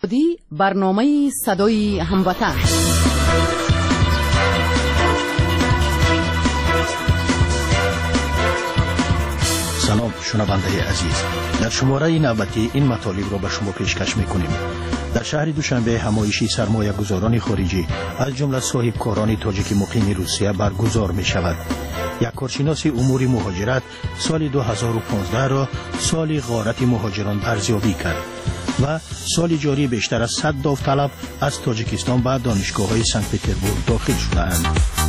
کردی، برنامه صدای هموطن. سلام شنونده عزیز، در شماره نوبتی این مطالب را به شما پیشکش میکنیم. در شهر دوشنبه همایشی سرمایه گذاران خارجی از جمله صاحبکاران تاجیک مقیم روسیه برگزار می شود. یک کارشناس امور مهاجرت سال 2015 را سال غارت مهاجران ارزیابی کرد و سال جاری بیشتر از 100 داوطلب از تاجیکستان به دانشگاه‌های سنت پترزبورگ داخل شدند.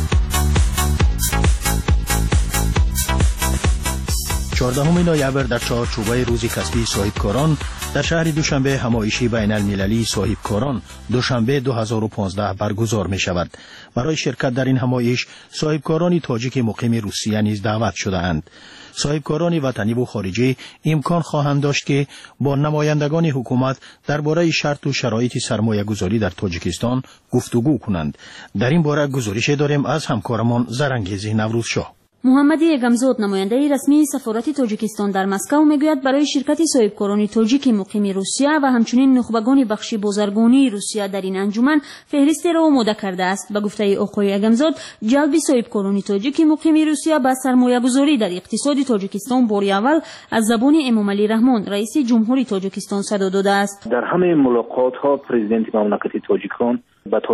14 نوامبر در چهارچوبه روز کسبی صاحبکاران در شهر دوشنبه همایشی بین المللی صاحبکاران دوشنبه 2015 برگزار می شود. برای شرکت در این همایش صاحبکاران تاجیک مقیم روسیه نیز دعوت شده اند. صاحبکاران وطنی و خارجی امکان خواهند داشت که با نمایندگان حکومت درباره شرط و شرایط سرمایه گذاری در تاجیکستان گفتگو کنند. در این باره گزارش داریم از همکارمان زرنگیز نوروز شاه. محمد اگمزاد نماینده رسمی سفارت تاجیکستان در مسکو میگوید برای شرکت صاحبکاران تاجیک مقیم روسیه و همچنین نخبگان بخش بازرگانی روسیه در این انجمن فهرست را آماده کرده است. به گفته آقای اگمزاد، جلب صاحبکاران تاجیک مقیم روسیه به سرمایه‌گذاری در اقتصاد تاجیکستان بار اول از زبان امامعلی رحمان رئیس جمهوری تاجیکستان صدا داده است. در همه ملاقات ها پرزیدنت مملکت تاجیکان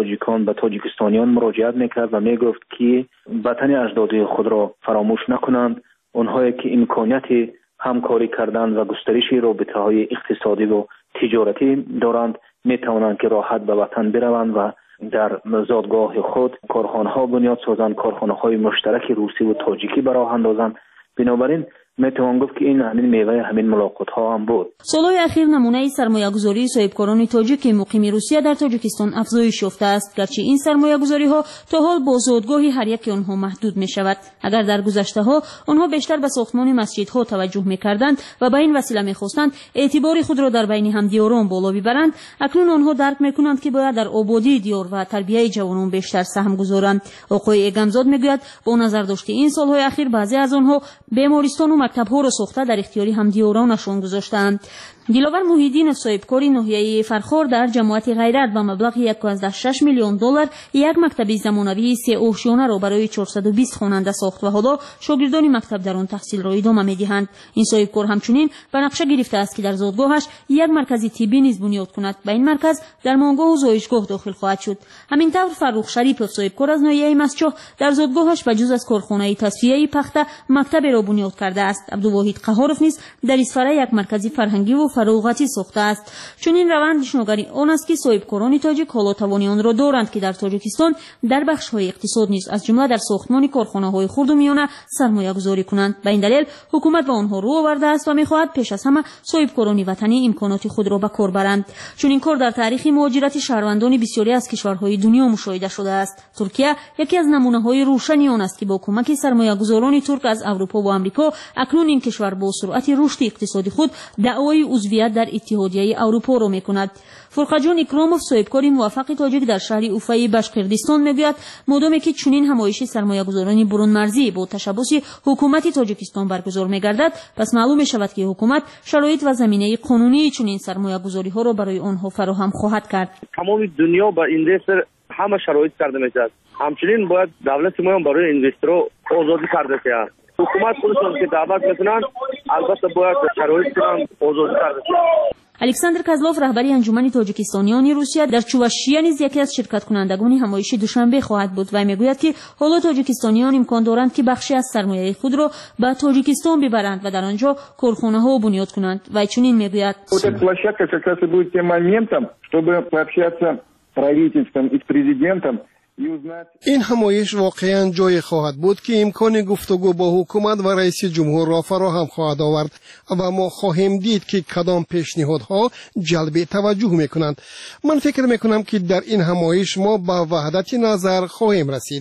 به تاجیکستانیان مراجعت میکرد و میگفت که وطن اجداد خود را فراموش نکنند. آنهایی که امکانیت همکاری کردن و گسترش رابطه‌های اقتصادی و تجارتی دارند میتوانند که راحت به وطن بروند و در زادگاه خود کارخانه‌ها بنیاد سازند، کارخانه‌های مشترک روسی و تاجیکی به راه اندازند. بنابراین میتوان گفت که این همین میوه همین ملاقات ها هم بود. سالهای اخیر نمونه سرمایه گذاری صاحبکاران تاجیک مقیم روسیه در تاجیکستان افزایش یافته است، گرچه این سرمایه گذاری ها تا حال با زادگاهی هر یک آنها محدود می شود. اگر در گذشته ها آنها بیشتر به ساختمان مسجدها توجه می کردند و به این وسیله می خواستند اعتبار خود را در بین همدیاران بالا ببرند، اکنون آنها درک می کنند که باید در آبادی دیار و تربیت جوانان بیشتر سهم گذارند. آقای اگمزاد میگوید با نظر داشته این سالهای اخیر بعضی از آنها بیمارستان و مکتب‌ها را ساخته در اختیار همدیارانشان گذاشتند. دلاور محیدین صاحبکاری ناحیه فرخار در جماعت غیرت با مبلغ 1.6 میلیون دلار یک مکتب زمانوی 3 آشیانه را برای 420 خواننده ساخت و حالا شاگردان مکتب در آن تحصیل را ادامه می‌دهند. این صاحبکار همچنین به نقشه گرفته است که در زادگاهش یک مرکز طبی نیز بنیاد کند. به این مرکز درمانگاه و زایشگاه داخل خواهد شد. همینطور فرخ شریپوف صاحبکار از ناحیه مسجد در زادگاهش به جز از کارخانه تصفیه پخته مکتب را بنیاد کرده است. عبدالواحد قهارف نیز در اسفره یک مرکز فرهنگی و فراغتی ساخته است. چون این روند نشانگری آن است که صاحبکاران تاجیک حالا توانی آن را دارند که در تاجیکستان در بخش‌های اقتصاد نیز از جمله در ساختمان کارخانه‌های خرد و میانه سرمایه گذاری کنند. به این دلیل حکومت به آنها رو آورده است و می‌خواهد پیش از همه صاحبکاران وطنی امکانات خود را به کار برند. چون این کار در تاریخ مهاجرت شهروندان بسیاری از کشورهای دنیا مشاهده شده است. ترکیه یکی از نمونه‌های روشنی آن است که با کمک سرمایه‌گذاران ترک از اروپا و آمریکا اکنون این کشور با سرعت رشد اقتصادی خود دعوای عضویت در اتحادیه اروپا را می‌کند. فرقجان اکراموف صاحبکار موفق تاجیک در شهر اوفای بشقردستان میگوید مادامی که چنین همایش سرمایه‌گذاران برون مرزی با تشبث حکومت تاجیکستان برگزار می‌گردد، پس معلوم می‌شود که حکومت شرایط و زمینه قانونی چنین سرمایه‌گذاری‌ها را برای آنها فراهم خواهد کرد. تمام دنیا با این دستر همه شرایط کرده می‌شود. همچنین باید دولت ما هم برای اینوسترها آزادی کرده شود. حکومت خودشون که دعوت میکنن البته باید شرایط کنن آزادی کرده شود. الکساندر کازلوف رهبری انجمن تاجیکستانیان روسیه در چواشیه نیز یکی از شرکت کنندگان همایش دوشنبه خواهد بود و میگوید که حالا تاجیکستانیان امکان دارند که بخشی از سرمایه خود را به تاجیکستان ببرند و در آنجا کارخانه‌ها بنیاد کنند. و چنین میگوید площадка как раз и будет тем моментом, чтобы пообщаться с правительством и с президентом. این همایش واقعا جای خواهد بود که امکان گفتگو با حکومت و رئیس جمهور را فراهم خواهد آورد و ما خواهیم دید که کدام پیشنهادها جلب توجه میکنند. من فکر میکنم که در این همایش ما به وحدت نظر خواهیم رسید.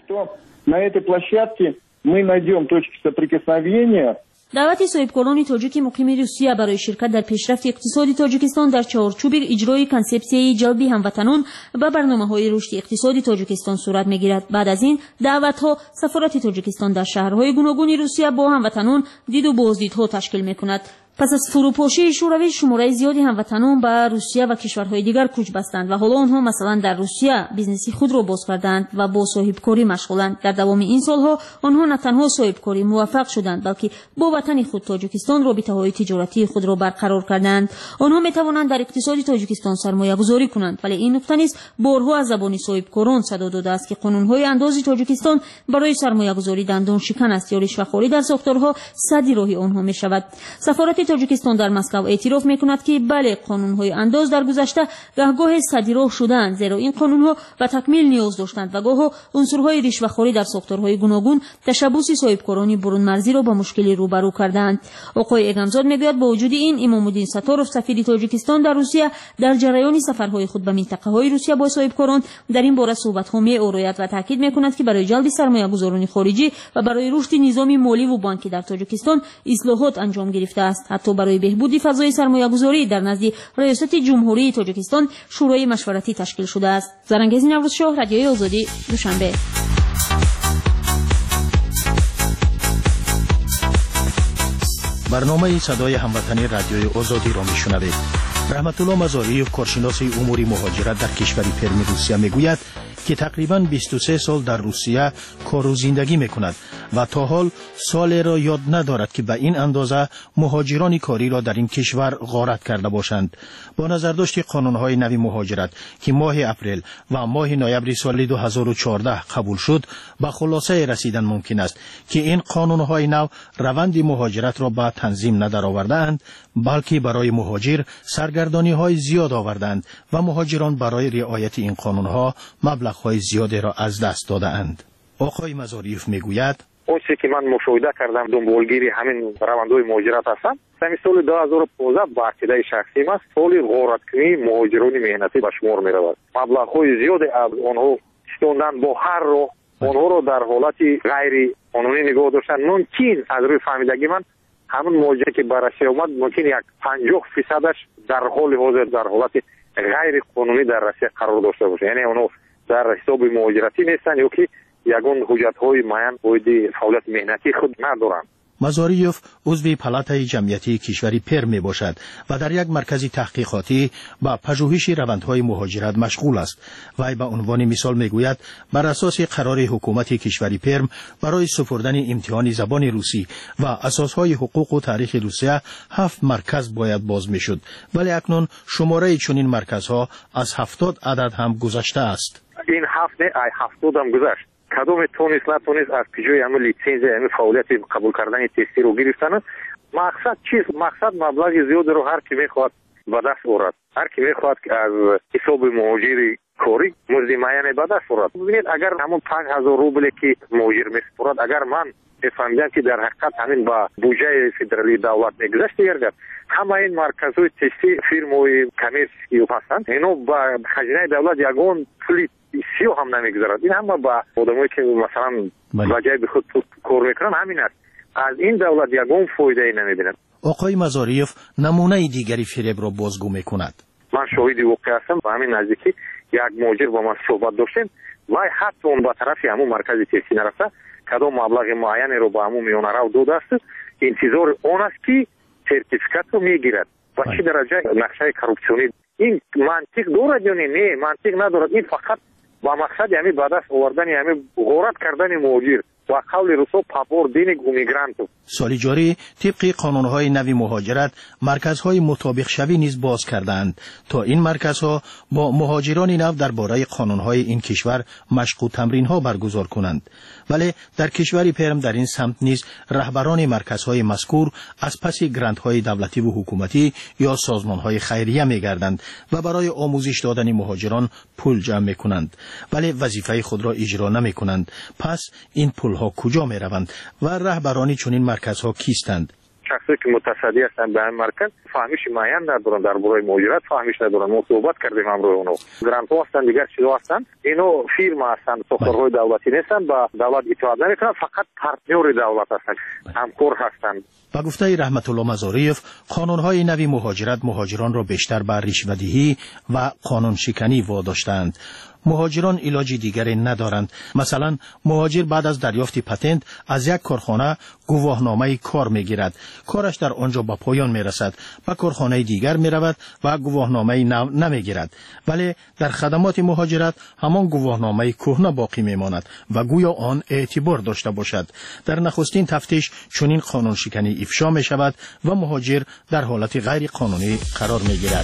دعوت صاحبکاران تاجیک مقیم روسیه برای شرکت در پیشرفت اقتصادی تاجیکستان در چارچوب اجرای کنسپسیای جلب هموطنان و برنامه‌های رشد اقتصادی تاجیکستان صورت می‌گیرد. بعد از این دعوت‌ها سفارت تاجیکستان در شهرهای گوناگون روسیه با هموطنان دید و بازدیدها تشکیل می‌کند. پس از فروپاشی شوروی شماره زیادی هموطنان به روسیه و کشورهای دیگر کوچ بستند و حالا آنها مثلا در روسیه بیزنسی خود را باز کردند و با صاحبکاری مشغولند. در دوام این سالها آنها نه تنها صاحبکاری موفق شدند بلکه با وطن خود تاجیکستان رابطه‌های تجارتی خود را برقرار کردند. آنها می‌توانند در اقتصاد تاجیکستان سرمایه‌گذاری کنند، ولی این نکته نیز بارها از زبان صاحبکاران صدا داده است که قانون‌های اندازی تاجیکستان برای سرمایه‌گذاری دندان شکن است یا رشوه‌خوری در ساختارها سد راهی آنها می‌شود. سفارت تاجیکستان در مسکو اعتراف می‌کند که بله، قانون‌های انداز در گذشته گاه سد راه شدند، زیرا این قانون‌ها به تکمیل نیاز داشتند و گاه عنصرهای رشوه‌خوری در ساختارهای گوناگون تشبث صاحبکاران برون مرزی را با مشکلی روبرو کردند. آقای اگمزاد میگوید با وجود این امام الدین ستاروف سفیر تاجیکستان در روسیه در جریان سفرهای خود به منطقه‌های روسیه با صاحبکاران در این باره صحبت‌ها می‌آورد و تاکید می‌کند که برای جلب سرمایه‌گذاران خارجی و برای رشد نظام مالی و بانکی در تاجیکستان اصلاحات انجام گرفته است. حتی برای بهبود فضای سرمایه‌گذاری در نزد ریاست جمهوری تاجیکستان شورای مشورتی تشکیل شده است. زرنگیز نوروزشاه، رادیوی آزادی، دوشنبه. برنامه صدای هموطنی رادیوی آزادی را میشنوید. رحمت الله مزاریف، کارشناس امور مهاجرت در کشور پرم روسیه میگوید که تقریباً 23 سال در روسیه کار و زندگی میکند و تا حال سالی را یاد ندارد که به این اندازه مهاجران کاری را در این کشور غارت کرده باشند. با نظرداشت قانون‌های نوی مهاجرت که ماه اپریل و ماه نوامبر سال 2014 قبول شد، به خلاصه رسیدن ممکن است که این قانون‌های نو روند مهاجرت را به تنظیم ندارآورده‌اند، بلکه برای مهاجر سرگردانی‌های زیاد آوردند و مهاجران برای رعایت این قانون‌ها مبلغ‌های زیادی را از دست داده‌اند. آقای مزاریف میگوید اون چیزی که من مشاهده کردم دنبالگیری همین روندهای مهاجرت هستم. همین سال 2015 با عقیده شخصی است سال غارتکنی مهاجران مهنتی به شمار می‌رود. مبلغ‌های زیادی از آنها ستوندن با هر راه آنها را در حالت غیر قانونی نگاه داشتن. ممکن از روی فهمیدگی من همون مهاجر که به روسیه آمد ممکن یک 50% در حال حاضر در حالت غیر قانونی در روسیه قرار داشته باشه، یعنی اونها در حساب مهاجرتی نیستن یا که یگان حجت‌های معین باید فعالیت مهنتی خود ندارند. مزاریف عضو پالاتای جمعیتی کشوری پرم می باشد و در یک مرکز تحقیقاتی با پژوهش روندهای مهاجرت مشغول است. وی به عنوان مثال می گوید بر اساس قرار حکومت کشوری پرم برای سپردن امتحان زبان روسی و اساسهای حقوق و تاریخ روسیه 7 مرکز باید باز می شد، ولی اکنون شماره چنین مرکزها از 70 عدد هم گذشته است. این 7 نه 70 هم گذشت. کدام تونست نتونست از پیجوی همه لیسنس همه فعالیت قبول کردن تستی رو گرفتن. مقصد چیست؟ مقصد مبلغ زیاد رو هر کی میخواد به دست آورد. هر کی میخواد که از حساب مهاجری کاری مزد معین به دست آورد. ببینید اگر همون 5000 روبل که مهاجر میسپرد، اگر من فهمیدم که در حقیقت همین با بودجه فدرالی دولت میگذشت گردد، همه این مرکزهای تستی فیرم‌های کمرسی هستند، اینو با خزینه دولت یگان پولی سیو هم نمیگذارد. این هم با آدمایی که مثلا وجه به خود کار میکنن همین است. از این دولت یگان فایده ای نمیبینن. آقای مزاریف نمونه دیگری فریب را بازگو میکند. من شاهد واقع هستم. با همین نزدیکی یک مهاجر با من صحبت داشتیم و حتی اون با طرف همون مرکز تستی نرفته، کدام مبلغ معینی رو با همون میونه رو داده است، انتظار اون است که سرتیفیکات رو میگیرد و چه درجه نقشه کورپسیونی. این منطق دارد یا نه؟ منطق ندارد. این فقط با مقصد یعنی بعد از آوردن یعنی غارت کردن مهاجر و قول روسو پاپور دینگ اومیگرانتو. سال جاری طبق قانون‌های نوی مهاجرت مرکزهای مطابق شوی نیز باز کردند تا این مرکزها با مهاجران نو درباره قانون‌های این کشور مشق و تمرین‌ها برگزار کنند. ولی در کشور پرم در این سمت نیز رهبران مرکزهای مذکور از پس گرانت‌های دولتی و حکومتی یا سازمان‌های خیریه می‌گردند و برای آموزش دادن مهاجران پول جمع می‌کنند، ولی وظیفه خود را اجرا نمی‌کنند. پس این پول‌ها کجا می‌روند و رهبران چنین مرکزها کیستند؟ شخصی که متصدی هستند به این مرکز فهمیش معین ندارن درباره مهاجرت، فهمیش ندارن. ما صحبت کردیم امروز اونو گرانت هستند، دیگر چیزا هستند. اینو فیرما هستند، ساختارهای دولتی نیستند، با دولت اطاعت نمیکنند، فقط پارتنر دولت هستند، همکار هستند. با گفته رحمت الله مزاریف، قانون‌های نوی مهاجرت مهاجران را بیشتر بر رشوه‌دهی و قانون شکنی واداشتند. مهاجران علاج دیگری ندارند. مثلا مهاجر بعد از دریافت پتنت از یک کارخانه گواهنامه کار میگیرد. کارش در آنجا به پایان میرسد. به کارخانه دیگر میرود و گواهنامه نمیگیرد. ولی در خدمات مهاجرت همان گواهنامه کهنه باقی میماند و گویا آن اعتبار داشته باشد. در نخستین تفتیش چنین قانون شکنی افشا می شود و مهاجر در حالت غیر قانونی قرار می گیرد.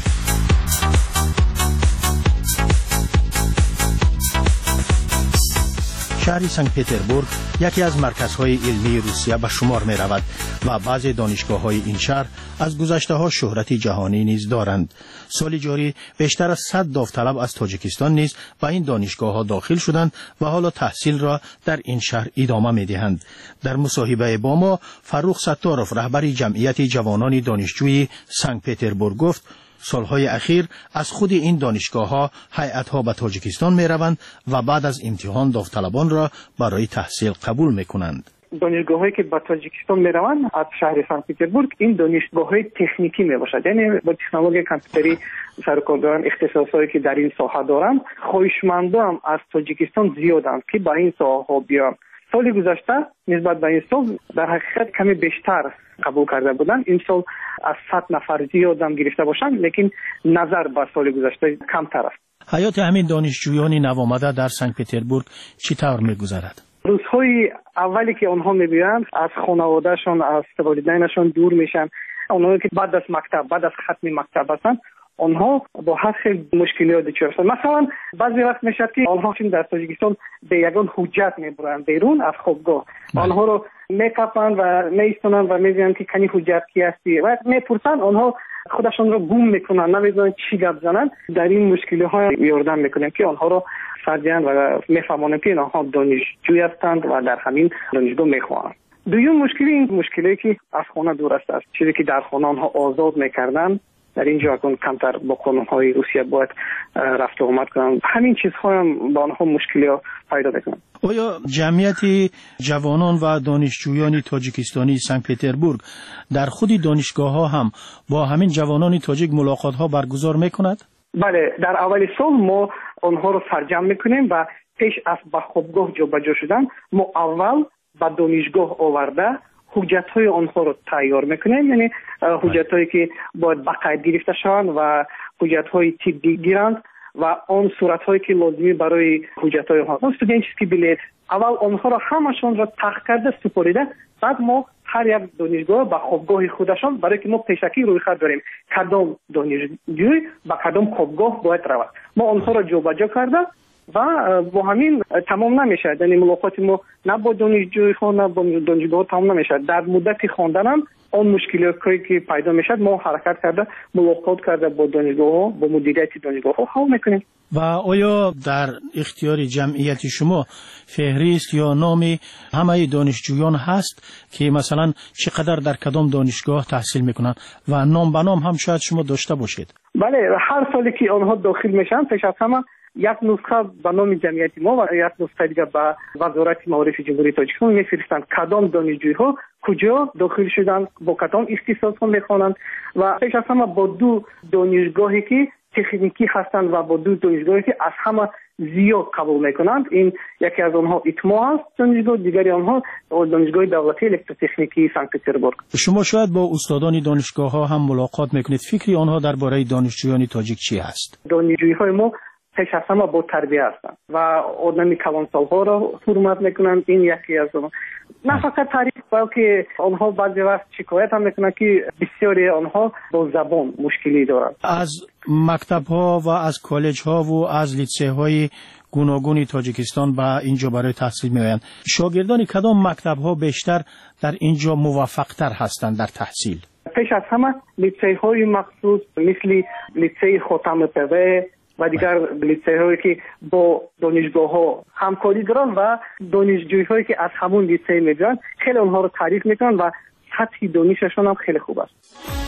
شهر سنت پتربورگ یکی از مرکزهای علمی روسیه به شمار می رود و بعضی دانشگاه‌های این شهر از گذشته‌ها شهرت جهانی نیز دارند. سال جاری بیشتر از 100 داوطلب از تاجیکستان نیز به این دانشگاه‌ها داخل شدند و حالا تحصیل را در این شهر ادامه می‌دهند. در مصاحبه با ما فروخ ستاروف رهبر جمعیت جوانان دانشجوی سنت پتربورگ گفت سالهای اخیر از خود این دانشگاه‌ها هیئت‌ها به تاجیکستان می‌روند و بعد از امتحان داوطلبان را برای تحصیل قبول می‌کنند. دانشگاه‌هایی که به تاجیکستان می‌روند از شهر سنت پتربورگ این دانشگاه‌های تکنیکی میباشد، یعنی با تکنولوژی کامپیوتری سرکردگان اختصاصایی که در این ساحه دارند. خواهشمندان از تاجیکستان زیادند که به این ساحه‌ها بیان. سال گذشته نسبت به این سال در حقیقت کمی بیشتر قبول کرده بودند. این سال از 100 نفر زیادم گرفته باشند، لیکن نظر به سال گذشته کمتر است. حیات همین دانشجویان نوآمده در سنت پتربورگ چطور می‌گذرد؟ روزهای اولی که آنها می‌بینند از خانواده‌شان، از والدینشان دور میشن. آنها که بعد از مکتب، بعد از ختم مکتب هستند، آنها با هر خیلی مشکلات دچار هستند. مثلا بعضی وقت میشه که آنها چون در تاجیکستان به یگان حجت میبرند بیرون از خوابگاه، آنها رو میکپند و میستونند و میگویند که کنی حجت کی هستی و میپرسند. آنها خودشون رو گم میکنن، نمیدونن چی گپ زنن. در این مشکل‌ها یاردم میکنیم که آنها رو فرجن و میفهمانیم که آنها دانشجوی هستند و در همین دانشگاه میخوانند. دوم مشکلی این مشکلی که از خانه دور است، چیزی که در خانه آنها آزاد میکردن در اینجا اکنون کمتر با قانون‌های روسیه باید رفت و آمد کنند. همین چیزها هم با آنها مشکلی پیدا میکنند. آیا جمعیت جوانان و دانشجویان تاجیکستانی سنت پتربورگ در خود دانشگاه‌ها هم با همین جوانان تاجیک ملاقات‌ها برگزار میکند؟ بله، در اول سال ما آنها رو سرجم میکنیم و پیش از به خوابگاه جابجا شدن ما اول به دانشگاه آورده حجت‌های آنها رو تیار میکنیم، یعنی حجت‌هایی که باید باقاعد گرفته شوند و حجت‌های طبی گیرند و آن صورت‌هایی که لازمی برای حجت‌های آنها، استودنتسکی بلیت. اول آنها را همشون را تحقیق کرده سپریده، بعد ما هر یک دانشگاه با خوابگاه خودشان، برای که ما پیشکی رویخط داریم کدام دانشجوی با کدام خوابگاه باید رود، ما آنها را جابجا کرده و با همین تمام نمیشه. یعنی ملاقات ما نه با دانشجوی ها نه با دانشگاه تمام نمیشه. در مدت خواندن هم اون مشکلاتی که پیدا میشه ما حرکت کرده، ملاقات کرده با دانشگاه ها، با مدیریت دانشگاه ها حل میکنیم. و آیا در اختیار جمعیت شما فهرست یا نام همه دانشجویان هست که مثلا چقدر در کدام دانشگاه تحصیل میکنن و نام به نام هم شاید شما داشته باشید؟ بله، هر سالی که آنها داخل میشن پیش از همه یک نسخه به نام جمعیت ما و یک نسخه دیگه به وزارت معارف جمهوری تاجیکستان میفرستند کدام دانشجوی ها کجا داخل شدن، با کدام اختصاص ها میخوانند و پیش از همه با دو دانشگاهی که تکنیکی هستند و با دو دانشگاهی که از همه زیاد قبول میکنند. این یکی از آنها ایتما است دانشگاه، دیگری آنها دانشگاه دولتی الکتروتکنیکی سنت پتربورگ. شما شاید با استادان دانشگاه ها هم ملاقات میکنید، فکری آنها درباره دانشجویان تاجیک چی هست؟ دانشجوی های ما پیش از همه با تربیه هستند و آدمی کلانسال ها را حرمت میکنند. این یکی از اون، نه فقط تعریف بلکه آنها بعضی وقت شکایت هم میکنند که بسیاری آنها با زبان مشکلی دارند. از مکتب ها و از کالج ها و از لیسه های گوناگون تاجیکستان به اینجا برای تحصیل میآیند. شاگردان کدام مکتب ها بیشتر در اینجا موفق تر هستند در تحصیل؟ پیش از همه لیسه های مخصوص مثل لیسه خاتم پوه و دیگر لیسه هایی که با دانشگاه ها همکاری دارن و دانشجوی هایی که از همون لیسه میگن خیلی اونها رو تعریف میکنن و سطح دانششون هم خیلی خوب است.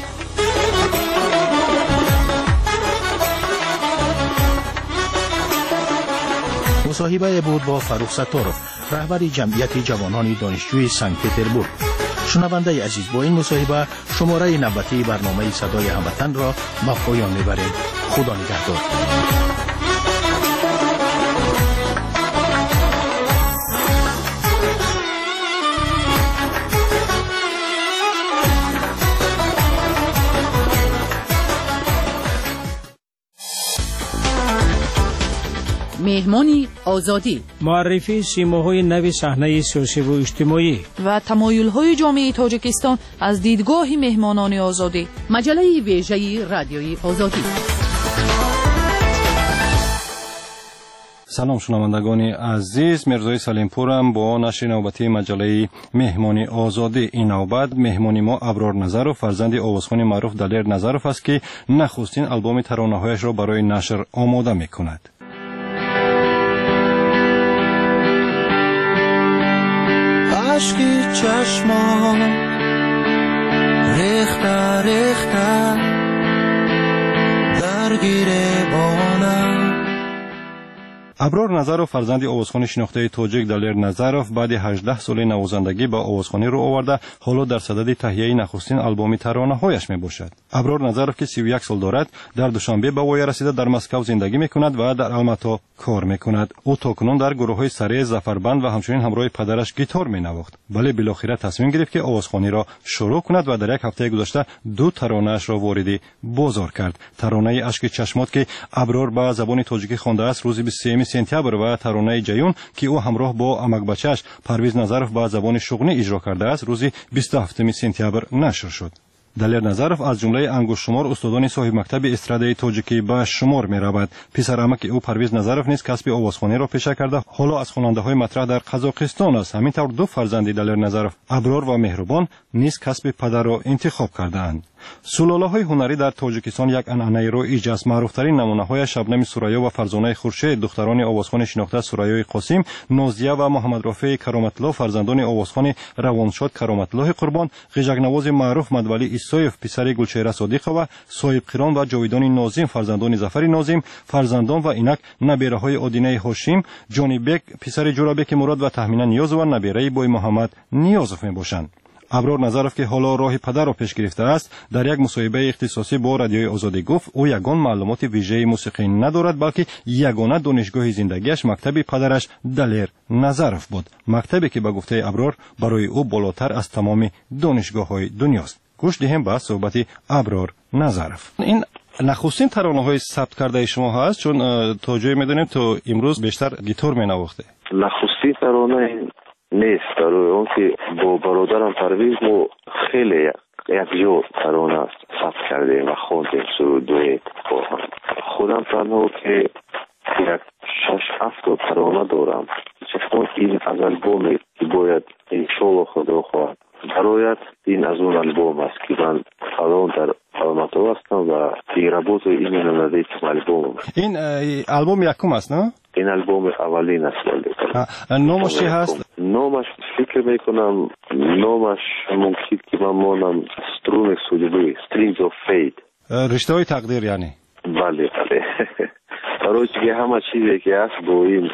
مصاحبه بود با فروخ ستاروف رهبر جمعیت جوانان دانشجوی سنت پتربورگ. شنونده عزیز، با این مصاحبه شماره نوبتی برنامه صدای هموطن را به پایان میبریم. خدا نگهدار. مهمانی آزادی، معرفی سیماهای نو صحنه سیاسی و اجتماعی و تمایل‌های جامعه تاجیکستان از دیدگاه مهمانان آزادی. مجله ویژه رادیوی آزادی. سلام شنوندگان عزیز، مرزای سلیمپورم با نشر نوبتی مجله مهمانی آزادی. این نوبت مهمانی ما ابرار نظرов فرزند آوازخوان معروف دلیر نظرов است که نخستین آلبوم ترانه‌هایش را برای نشر آماده می‌کند. عشقی چشمان ریخته ریخته درگیر بانم. ابرار نظرов فرزند آوازخوان شناخته تاجیک دلیر نظرов بعد 18 سال نوازندگی با آوازخوانی رو آورده، حالا در صدد تهیه نخستین آلبوم ترانه‌هایش میباشد. ابرار نظرов که 31 سال دارد، در دوشنبه به وای رسیده در مسکو زندگی میکند و در الماتا کار میکند. او تاکنون در گروه‌های سره زفربند و همچنین همراه پدرش گیتار مینواخت. ولی بالاخره تصمیم گرفت که آوازخوانی را شروع کند و در یک هفته گذشته 2 ترانه‌اش را وارد بازار کرد. ترانه اشک چشمات که ابرار به زبان تاجیکی خوانده است روز 23 سپتامبر و ترانه جیون که او همراه با امک بچه‌اش پرویز نظرов به زبان شغنی اجرا کرده است روز 27 سپتامبر نشر شد. دلیر نظرов از جمله انگشت شمار استادان صاحب مکتب استرادای تاجیکی به شمار می رود. پسر عمک او پرویز نظرов نیز کسب آوازخوانی را پیشه کرده، حالا از خواننده های مطرح در قزاقستان است. همینطور 2 فرزند دلیر نظرov ابرار و مهربان نیز کسب پدر را انتخاب کردند. سلاله‌های هنری در تاجیکستان یک عنعنه رایج است. معروف‌ترین نمونه‌های شبنم سوریا و فرزانه خورشید دختران آوازخوان شناخته سوریای قاسم، نازیه و محمد رافع کرامت الله فرزندان آوازخوان روانشاد کرامت الله قربان، غیژک‌نواز معروف مدولی ایسایف پسر گلچهره صادقова، صاحب قران و جاویدان ناظم فرزندان ظفر ناظم، فرزندان و اینک نبیره‌های آدینه هاشم، جانی بک پسر جورابک مراد و تهمینه نیاز و نبیره بوی محمد نیازов میباشند. ابرار نظرov که حالا راه پدر را پیش گرفته است، در یک مصاحبه اختصاصی با رادیوی آزادی گفت او یگان معلومات ویژه موسیقی ندارد، بلکه یگانه دانشگاه زندگیش مکتب پدرش دلیر نظرov بود، مکتبی که به گفته ابرار برای او بالاتر از تمام دانشگاه‌های دنیاست. گوش دهیم به صحبت ابرار نظرov. این نخستین ترانه‌های ثبت کرده شما هست، چون تا جایی می‌دونیم تو امروز بیشتر گیتار می‌نواخته. نخستین ترانه نیست، برای اون که با برادرم پرویز ما خیلی یک جو ترانه ثبت کردیم و خوندیم سرودوی با هم. خودم تنها که یک 6-7 ترانه دارم، چون این از البومی که باید انشالله خدا خواهد برایت این از اون البوم است که من الان در الماتا هستم و پیرابوت این ندید البوم. این البوم یکم است نه؟ این البوم اولین است. نامش چی هست؟ نامش فکر میکنم نامش ممکن که من مانم سترون سولیبی Strings of Fate، رشته های تقدیر یعنی. بله برای که همه چیزی که هست با این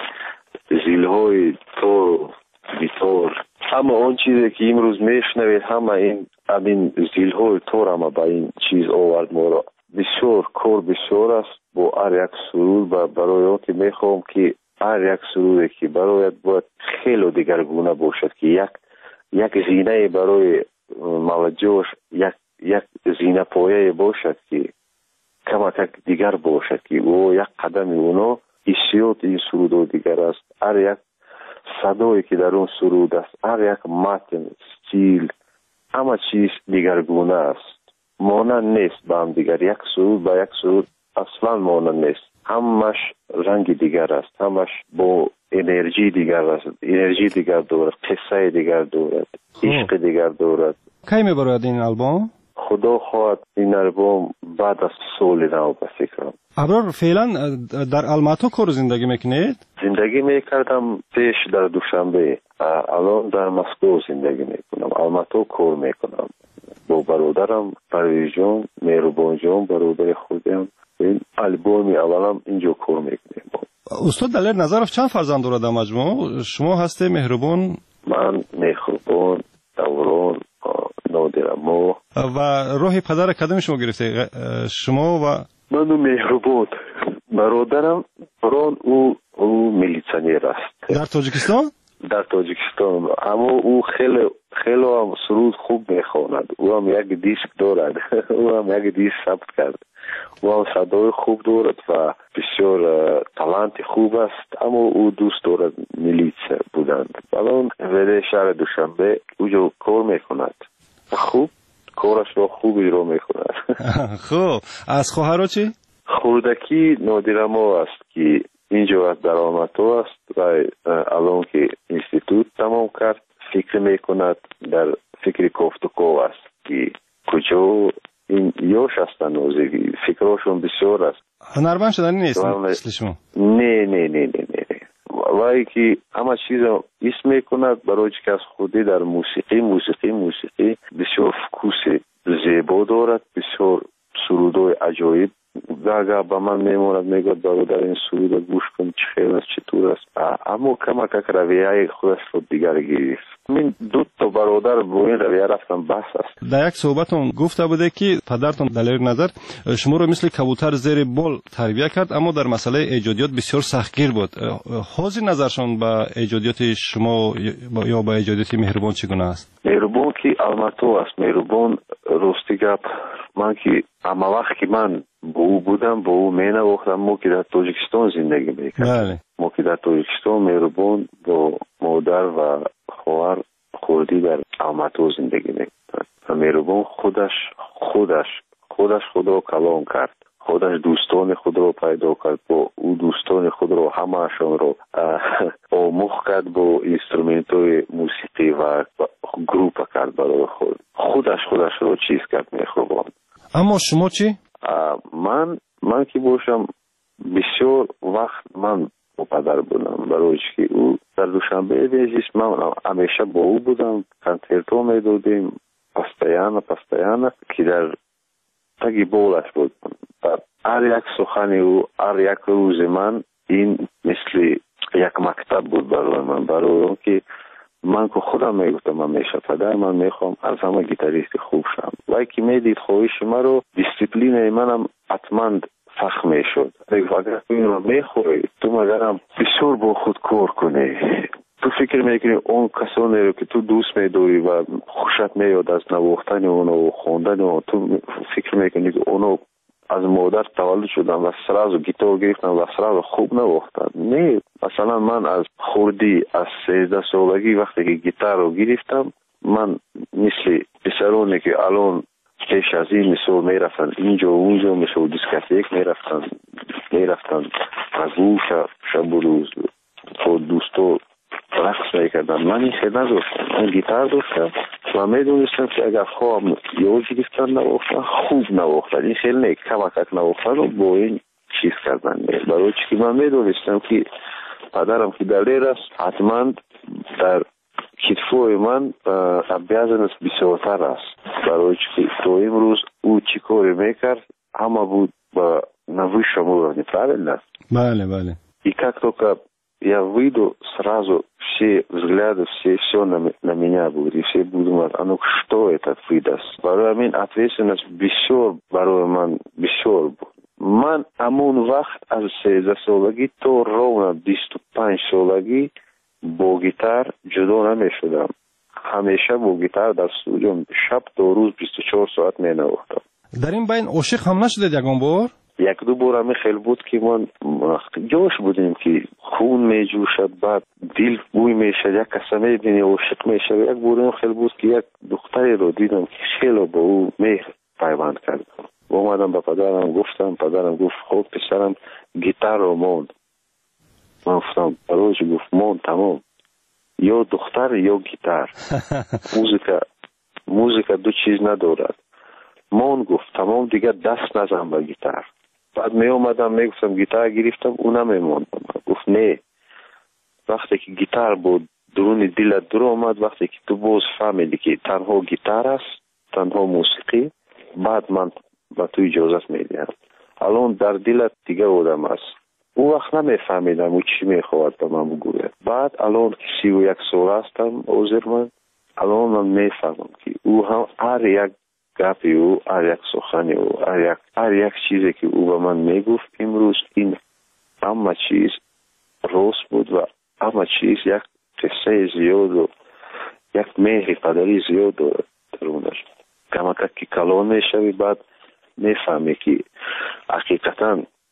زیلهای تور گیتار، همه اون چیزی که امروز میشنوید همه این زیلهای تور همه با این چیز آورد ما را. بسیار کار بسیار است با هر یک سرود و برای اون که میخوام که هر یک سرودی که برایت باید خیلی دیگرگونه باشد که یک زینه برای موجهش یک زینه پایه باشد که کمک دیگر باشد که او یک قدم اونا حسیات این سرود دیگر است. هر یک صدایی که در اون سرود است، هر یک متن استیل همه چیز دیگرگونه است، مانند نیست با هم دیگر. یک سرود با یک سرود اصلا مانند نیست، همش رنگ دیگر است، همش با انرژی دیگر است، انرژی دیگر دارد، قصه دیگر دارد، عشق دیگر دارد. کی میبرد این آلبوم؟ خدا خواهد این آلبوم بعد از سال نو به فکرم. ابرار فعلا در الماتا کار زندگی میکنید؟ زندگی میکردم پیش در دوشنبه، الان در مسکو زندگی میکنم. الماتا کار میکنم با برادرم پرویز جان، مهربان جان برادر خودم. این آلبومی اولم اینجا کار میکنیم. استاد دلیر نظرov چند فرزند دارد در مجموع؟ شما هسته مهربان؟ من مهربان، دوران، نادرمو. و راه پدر کدام شما گرفته؟ شما و من مهربان. برادرم بران او میلیسیونر است در تاجیکستان. در تاجیکستان، اما او خیلی هم سرود خوب میخواند. او هم یک دیسک دارد او هم یک دیسک ثبت کرد. او هم صدای خوب دارد و بسیار таланти خوب است، اما او دوست دارد میلیسیا بودند. الان ولی شهر دوشنبه اونجا کار میکند، خوب کارش را خوب اجرا میکند. خب از خواهرها چی؟ خوردکی نادرما است که اینجا در آماتو است و الان که اینستیتوت تمام کرد فکر میکند، در فکر کوفتکو است که کجا این یوش هستن نوزگی، فکرشون بسیار است. هنرمند شدنی نیست مثل شما؟ نه وای که همه چیز اسم میکند برای که از خودی در موسیقی بسیار فکوس زیبا دارد، بسیار سرودای عجایب گاگا با من میموند، میگوید برادر این سرود گوش کن چه خیلی است چطور است، اما کمک رویه خودش رو دیگر گرفت. من دو تا برادر با این رویه رفتم بحث است. در یک صحبتون گفته بوده که پدرتون دلیر نظر شما رو مثل کبوتر زیر بال تربیت کرد، اما در مسئله ایجادیات بسیار سختگیر بود. حاضر نظرشون با ایجادیات شما یا با ایجادیات مهربان چگونه است؟ مهربان که آلماتو است، مهربان راستی گپ من که اما وقت که من با او بودم با او مینواختم، ما که در تاجیکستان زندگی میکردم، ما که در تاجیکستان مهربان با مادر و خواهر خوردی در آلماتو زندگی میکردم. مهربان خودش خدا کلام کرد، خودش دوستان خود رو پیدا کرد، با او دوستان خود رو همه‌شان رو آموخت کرد، با اینسترومنت‌های موسیقی و گروپ کرد برای خودش رو چیز کرد مهربان. اما شما چی؟ من که باشم بسیار وقت من با پدر بودم، برای که او در دوشنبه بیزیست من همیشه با او بودم، کنسرتو میدادیم پستیانه که در تگی بولش بود. هر یک سخن او، هر یک روز من این مثل یک مکتب بود برای من، برای که من که خودم میگفتم همیشه پدر من میخوام از همه گیتاریست خوب شم، وای که میدید خواهش من رو دیسپلین منم حتما فخ میشد. اگر تو این رو میخوری تو مگرم بسیار با خود کار کنی، تو فکر میکنی اون کسانی رو که تو دوست میداری و خوشت میاد از نواختن اونو و خوندن اونو، تو فکر میکنی که اونو از مادر تولد شدن و سراز گیتار گرفتن و سراز خوب نواختن. نه، مثلا من از خوردی از 13 سالگی وقتی که گیتار رو گرفتم، من مثل پسرانی که الان پیش از این مثل میرفتن اینجا و اونجا مثل دیسکاتیک میرفتن از شب و روز با دوستو رقص میکردن. من این خیلی نداشتم، من گیتار داشتم و میدونستم که اگر خواهم یا گرفتن نواختن خوب نواختن، این خیلی نه کمک نواختن رو با این چیز کردن. برای که من میدونستم که پدرم که دلیر است، حتما در کتفوی من بیازنست بسیارتر است، برای که تو امروز او چی کاری میکرد همه بود با نوی شما неправильно است. Бale. И как только я выйду, сразу все взгляды, все на меня будут, и все будут думать, а ну что это выдаст. Барои мен ответственность бисёр барои ман бисёр буд. Ман амон вақт аз 13 солагӣ то ровно 25 солагӣ бо гитар ҷудо намешудам. ҳамеша бо гитар дар студио шаб то рӯз 24 соат менавохтам. дар ин байн ошиқ ҳам нашудед ягон бор? یک-دو بار همی خیلی بود که من جوش بودیم که خون می جوشد، بعد دل بوی می شد، یک کسی می بینی عاشق می شد. یک بار هم خیلی بود که یک دختری رو دیدم که خیلی با او مهر پیوند کرد. اومدم به پدرم گفتم، پدرم گفت خب پسرم گیتار رو موند. من گفتم برایش گفت موند تمام، یا دختر یا گیتار. موزیکا دو چیز ندارد. موند گفت تمام دیگه دست نزن به گیتار. بعد می اومدم می گفتم گیتار گرفتم اونم میموندم. گفت نه، وقتی که گیتار بود درون دلت در اومد، وقتی که تو باز فهمیدی که تنها گیتار است، تنها موسیقی، بعد من با تو اجازت میدم. الان در دلت دیگه آدم است. اون وقت نمیفهمیدم او چی میخواد به من بگوید. بعد الان 31 سال هستم عذر من، الان من میفهمم که او هم هر یک گپی او، هر یک سخنی او، هر یک چیزی که او به من میگفت امروز، این همه چیز راست بود و همه چیز یک قصه زیاد و یک مهر پدری زیاد دارد درونش. کمک که کلان میشوی بعد میفهمی که حقیقتا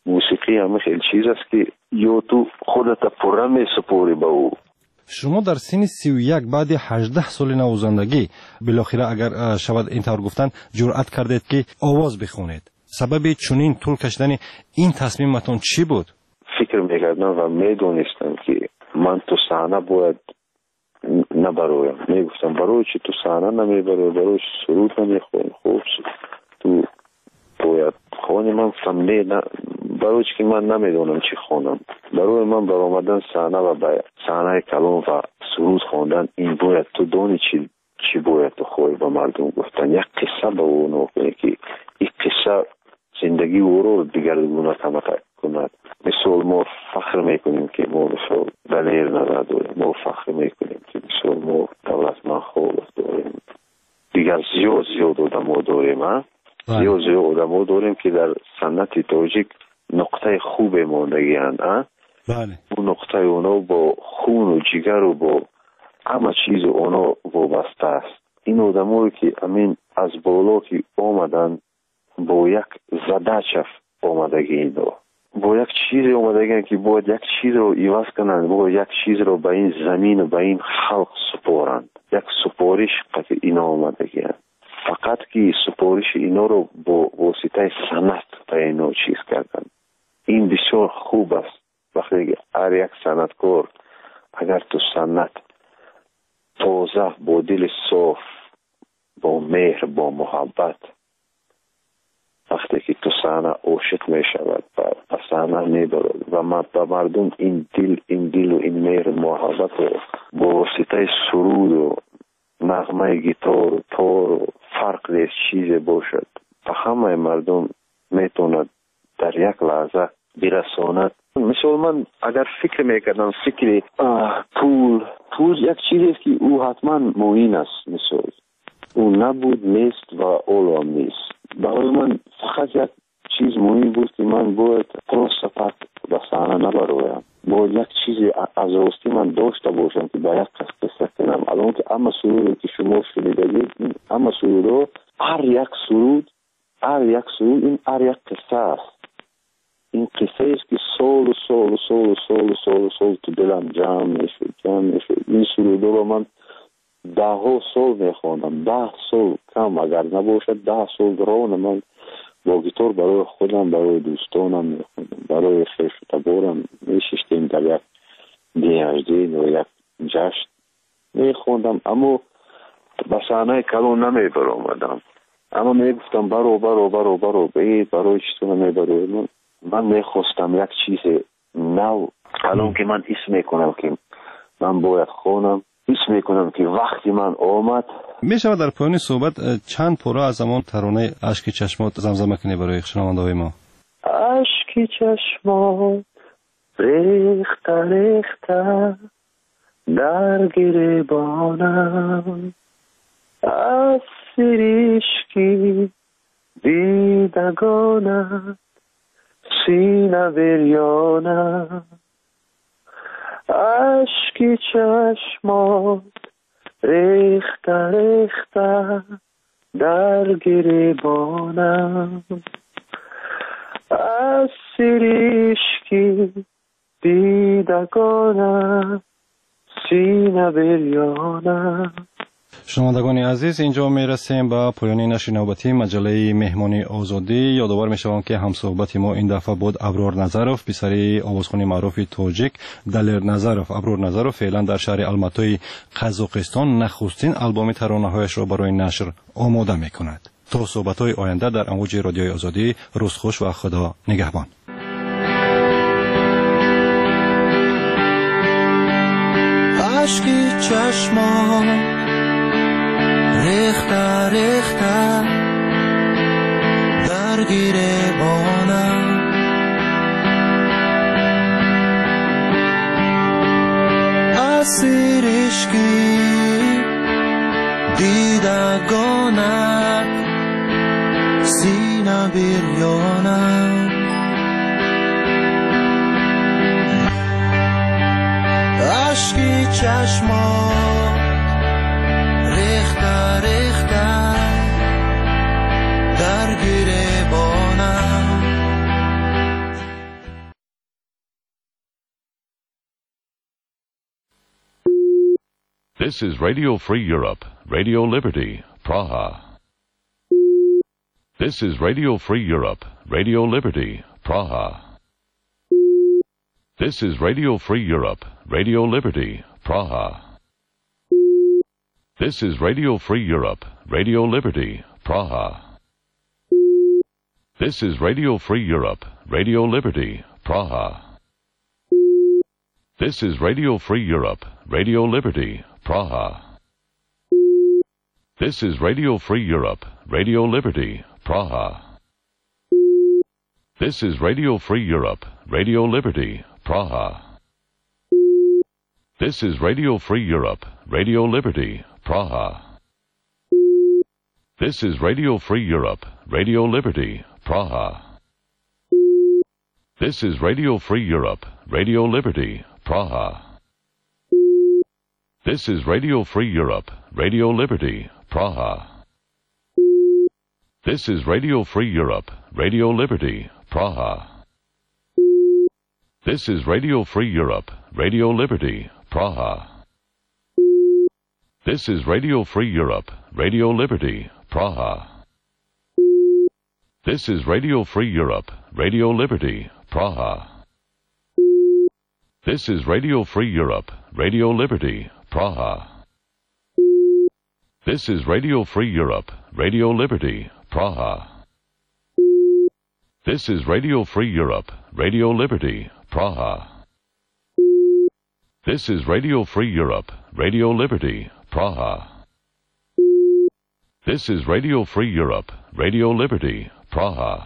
موسیقی هم خیلی چیز است که یا تو خودت پره می سپوری به او. شما در سن 31 بعد 18 سال نوازندگی بالاخره اگر شود اینطور گفتن جرأت کردید که آواز بخونید. سبب چنین طول کشیدن این تصمیمتون چی بود؟ فکر میکردم و میدونستم که من تو صحنه باید نبرویم. میگفتم برای چی تو صحنه نمیبروی، برای چی سرود نمیخونی، خوب تو باید خونی. من فهمیدم برای چی که من نمیدونم چی خونم. برای من بر آمدن صحنه و به صحنه کلام و سرود خوندن این باید تو دونی چی باید تو خوی به مردم گفتن. یک قصه به او نکنی که این قصه زندگی او رو دیگرگونه کند. مثل ما فخر میکنیم که ما مثل دلیر نظر داریم، ما فخر میکنیم که مثل ما دولتمند خوب داریم، دیگر زیاد آدم داریم. زیاد آدم داریم که در سنت تاجیک نقطه خوب ماندگی هستند. اون نقطه اونا با خون و جگر و با همه چیز اونا وابسته است. این آدمایی که امین از بالا که آمدن با یک زده آمدگی اینا، با یک چیز آمدگی که باید یک چیز رو عوض کنند، باید یک چیز رو به این زمین و به این خلق سپارند. یک سپارش قطع اینا آمدگی هست. فقط که سپارش اینا رو با واسطه سنت به اینا چیز کردن. این بسیار خوب است. وقتی هر یک سنتکار اگر تو سنت تازه با دل صاف، با مهر، با محبت، وقتی که تو صحنه عاشق می شود و صحنه می برد و به مردم این دل و این مهر محبت رو با واسطه سرود و نغمه گیتار و تار و فرق نیست چیزی باشد و همه مردم میتوند در یک لحظه برساند. مثل من اگر فکر میکردم فکر پول یک چیزی است که او حتما معین است. مثل او نبود نیست و اولو نیست. برای من فقط یک چیز مهم بود که من باید پروسپت و صحنه نبرویم. باید یک چیزی از راستی من داشته باشم که به یک قصه کنم. الان که اما سرود که شما شنیدید، اما سرود هر یک سرود این هر یک قصه است. این قصه است که سال تو دلم جمع میشد. این سرود رو من 10 سال میخوانم، 10 سال کم اگر نباشد 10 سال ران من با گیتار برای خودم، برای دوستانم میخوندم، برای خیش و تبارم میششتیم در یک دیهجدین و یک جشن میخوندم. اما به صحنه کلام نمیبر آمدم. اما میگفتم برو بید برای چطور نمیبرو. من میخواستم یک چیز نو. الان که من حس میکنم که من باید خونم، حس میکنم که وقتی من آمد. میشود در پایان صحبت چند پاره از زمان ترانه اشک چشمات زمزمه کنی برای شنونده های ما؟ اشک چشمات ریخته در گریبانم، از سریشکی دیدگانم، سینه بریانم. اشکی چشمات ریخته در گریبانم، از سریشکی دیدگانم، سینه بریانم. شنوندگان عزیز، اینجا میرسیم به پایان نشر نوبتی مجله مهمانی آزادی. یادآور میشوم که همصحبت ما این دفعه بود ابرار نظروف، پسر آوازخوان معروف تاجیک دلیر نظروف. ابرار نظروف فعلا در شهر الماتای قزاقستان نخستین آلبوم ترانه‌هایش را برای نشر آماده میکند. تا صحبت‌های آینده در امواج رادیوی آزادی، روز خوش و خدا نگهبان. اشکی چشمان ریخته در گریبانم، از سریشکی دیدگانت، سینه بریانم. اشکی چشمان ریخته در گریبانم، This is Radio Free Europe, Radio Liberty, Praha. This is Radio Free Europe, Radio Liberty, Praha. This is Radio Free Europe, Radio Liberty, Praha. This is Radio Free Europe, Radio Liberty, Praha. This is Radio Free Europe, Radio Liberty, Praha. This is Radio Free Europe, Radio Liberty, Praha. This is Radio Free Europe, Radio Liberty, Praha. This is Radio Free Europe, Radio Liberty, Praha. This is Radio Free Europe, Radio Liberty, Praha. This is Radio Free Europe, Radio Liberty, Praha. This is Radio Free Europe, Radio Liberty, Praha. This is Radio Free Europe, Radio Liberty, Praha. This is Radio Free Europe, Radio Liberty, Praha. This is Radio Free Europe, Radio Liberty, Praha. This is Radio Free Europe, Radio Liberty, Praha. This is Radio Free Europe, Radio Liberty, Praha. This is Radio Free Europe, Radio Liberty, Praha. This is Radio Free Europe, Radio Liberty, Praha. This is Radio Free Europe, Radio Liberty, Praha. This is Radio Free Europe, Radio Liberty, Praha. This is Radio Free Europe, Radio Liberty, Praha.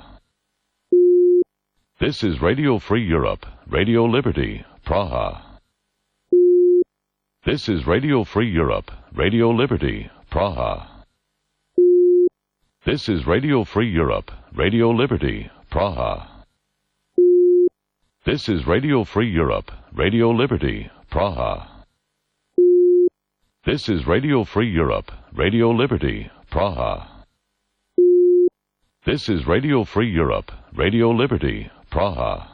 This is Radio Free Europe, Radio Liberty, Praha. This is Radio Free Europe, Radio Liberty, Praha. This is Radio Free Europe, Radio Liberty, Praha. This is Radio Free Europe, Radio Liberty, Praha. This is Radio Free Europe, Radio Liberty, Praha. This is Radio Free Europe, Radio Liberty, Praha.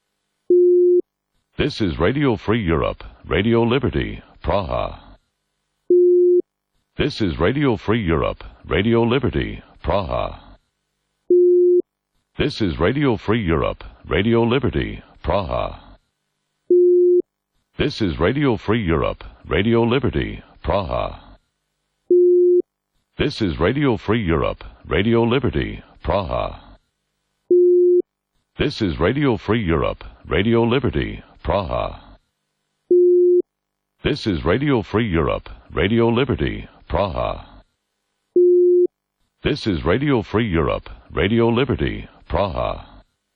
This is Radio Free Europe, Radio Liberty, Praha. This is Radio Free Europe, Radio Liberty, Praha. This is Radio Free Europe, Radio Liberty, Praha. This is Radio Free Europe, Radio Liberty, Praha. This is Radio Free Europe, Radio Liberty, Praha. This is Radio Free Europe, Radio Liberty, Praha. This is Radio Free Europe, Radio Liberty, Praha. This is Radio Free Europe, Radio Liberty, Praha.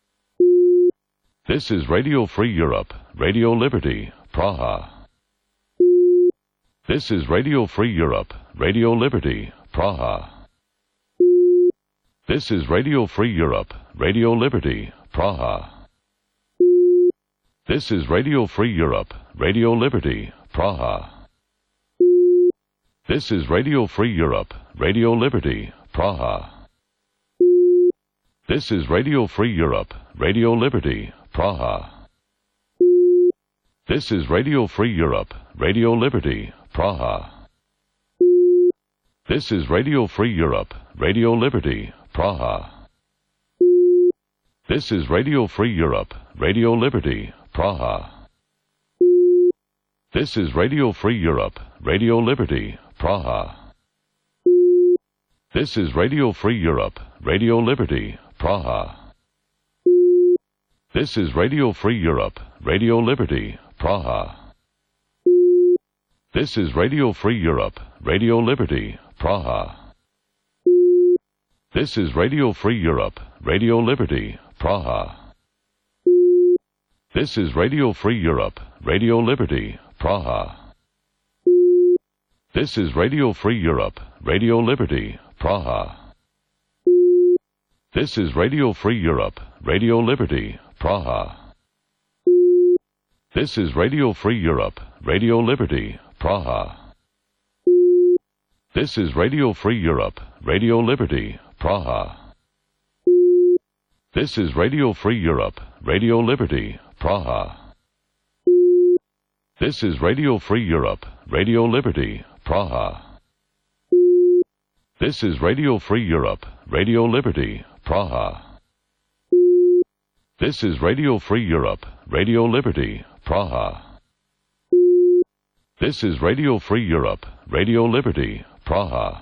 This is Radio Free Europe, Radio Liberty, Praha. This is Radio Free Europe, Radio Liberty, Praha. This is Radio Free Europe, Radio Liberty, Praha. This is Radio Free Europe, Radio Liberty, Praha. This is Radio Free Europe, Radio Liberty, Praha. This is Radio Free Europe, Radio Liberty, Praha. This is Radio Free Europe, Radio Liberty, Praha. This is Radio Free Europe, Radio Liberty, Praha. This is Radio Free Europe, Radio Liberty, Praha. This is Radio Free Europe, Radio Liberty, Praha. This is Radio Free Europe, Radio Liberty, Praha. This is Radio Free Europe, Radio Liberty, Praha. This is Radio Free Europe, Radio Liberty, Praha. This is Radio Free Europe, Radio Liberty, Praha. This is Radio Free Europe, Radio Liberty, Praha. This is Radio Free Europe, Radio Liberty, Praha. This is Radio Free Europe, Radio Liberty, Praha. This is Radio Free Europe, Radio Liberty, Praha. This is Radio Free Europe, Radio Liberty, Praha. This is Radio Free Europe, Radio Liberty, Praha. This is Radio Free Europe, Radio Liberty, Praha. This is Radio Free Europe, Radio Liberty, Praha. This is Radio Free Europe, Radio Liberty, Praha. This is Radio Free Europe, Radio Liberty, Praha.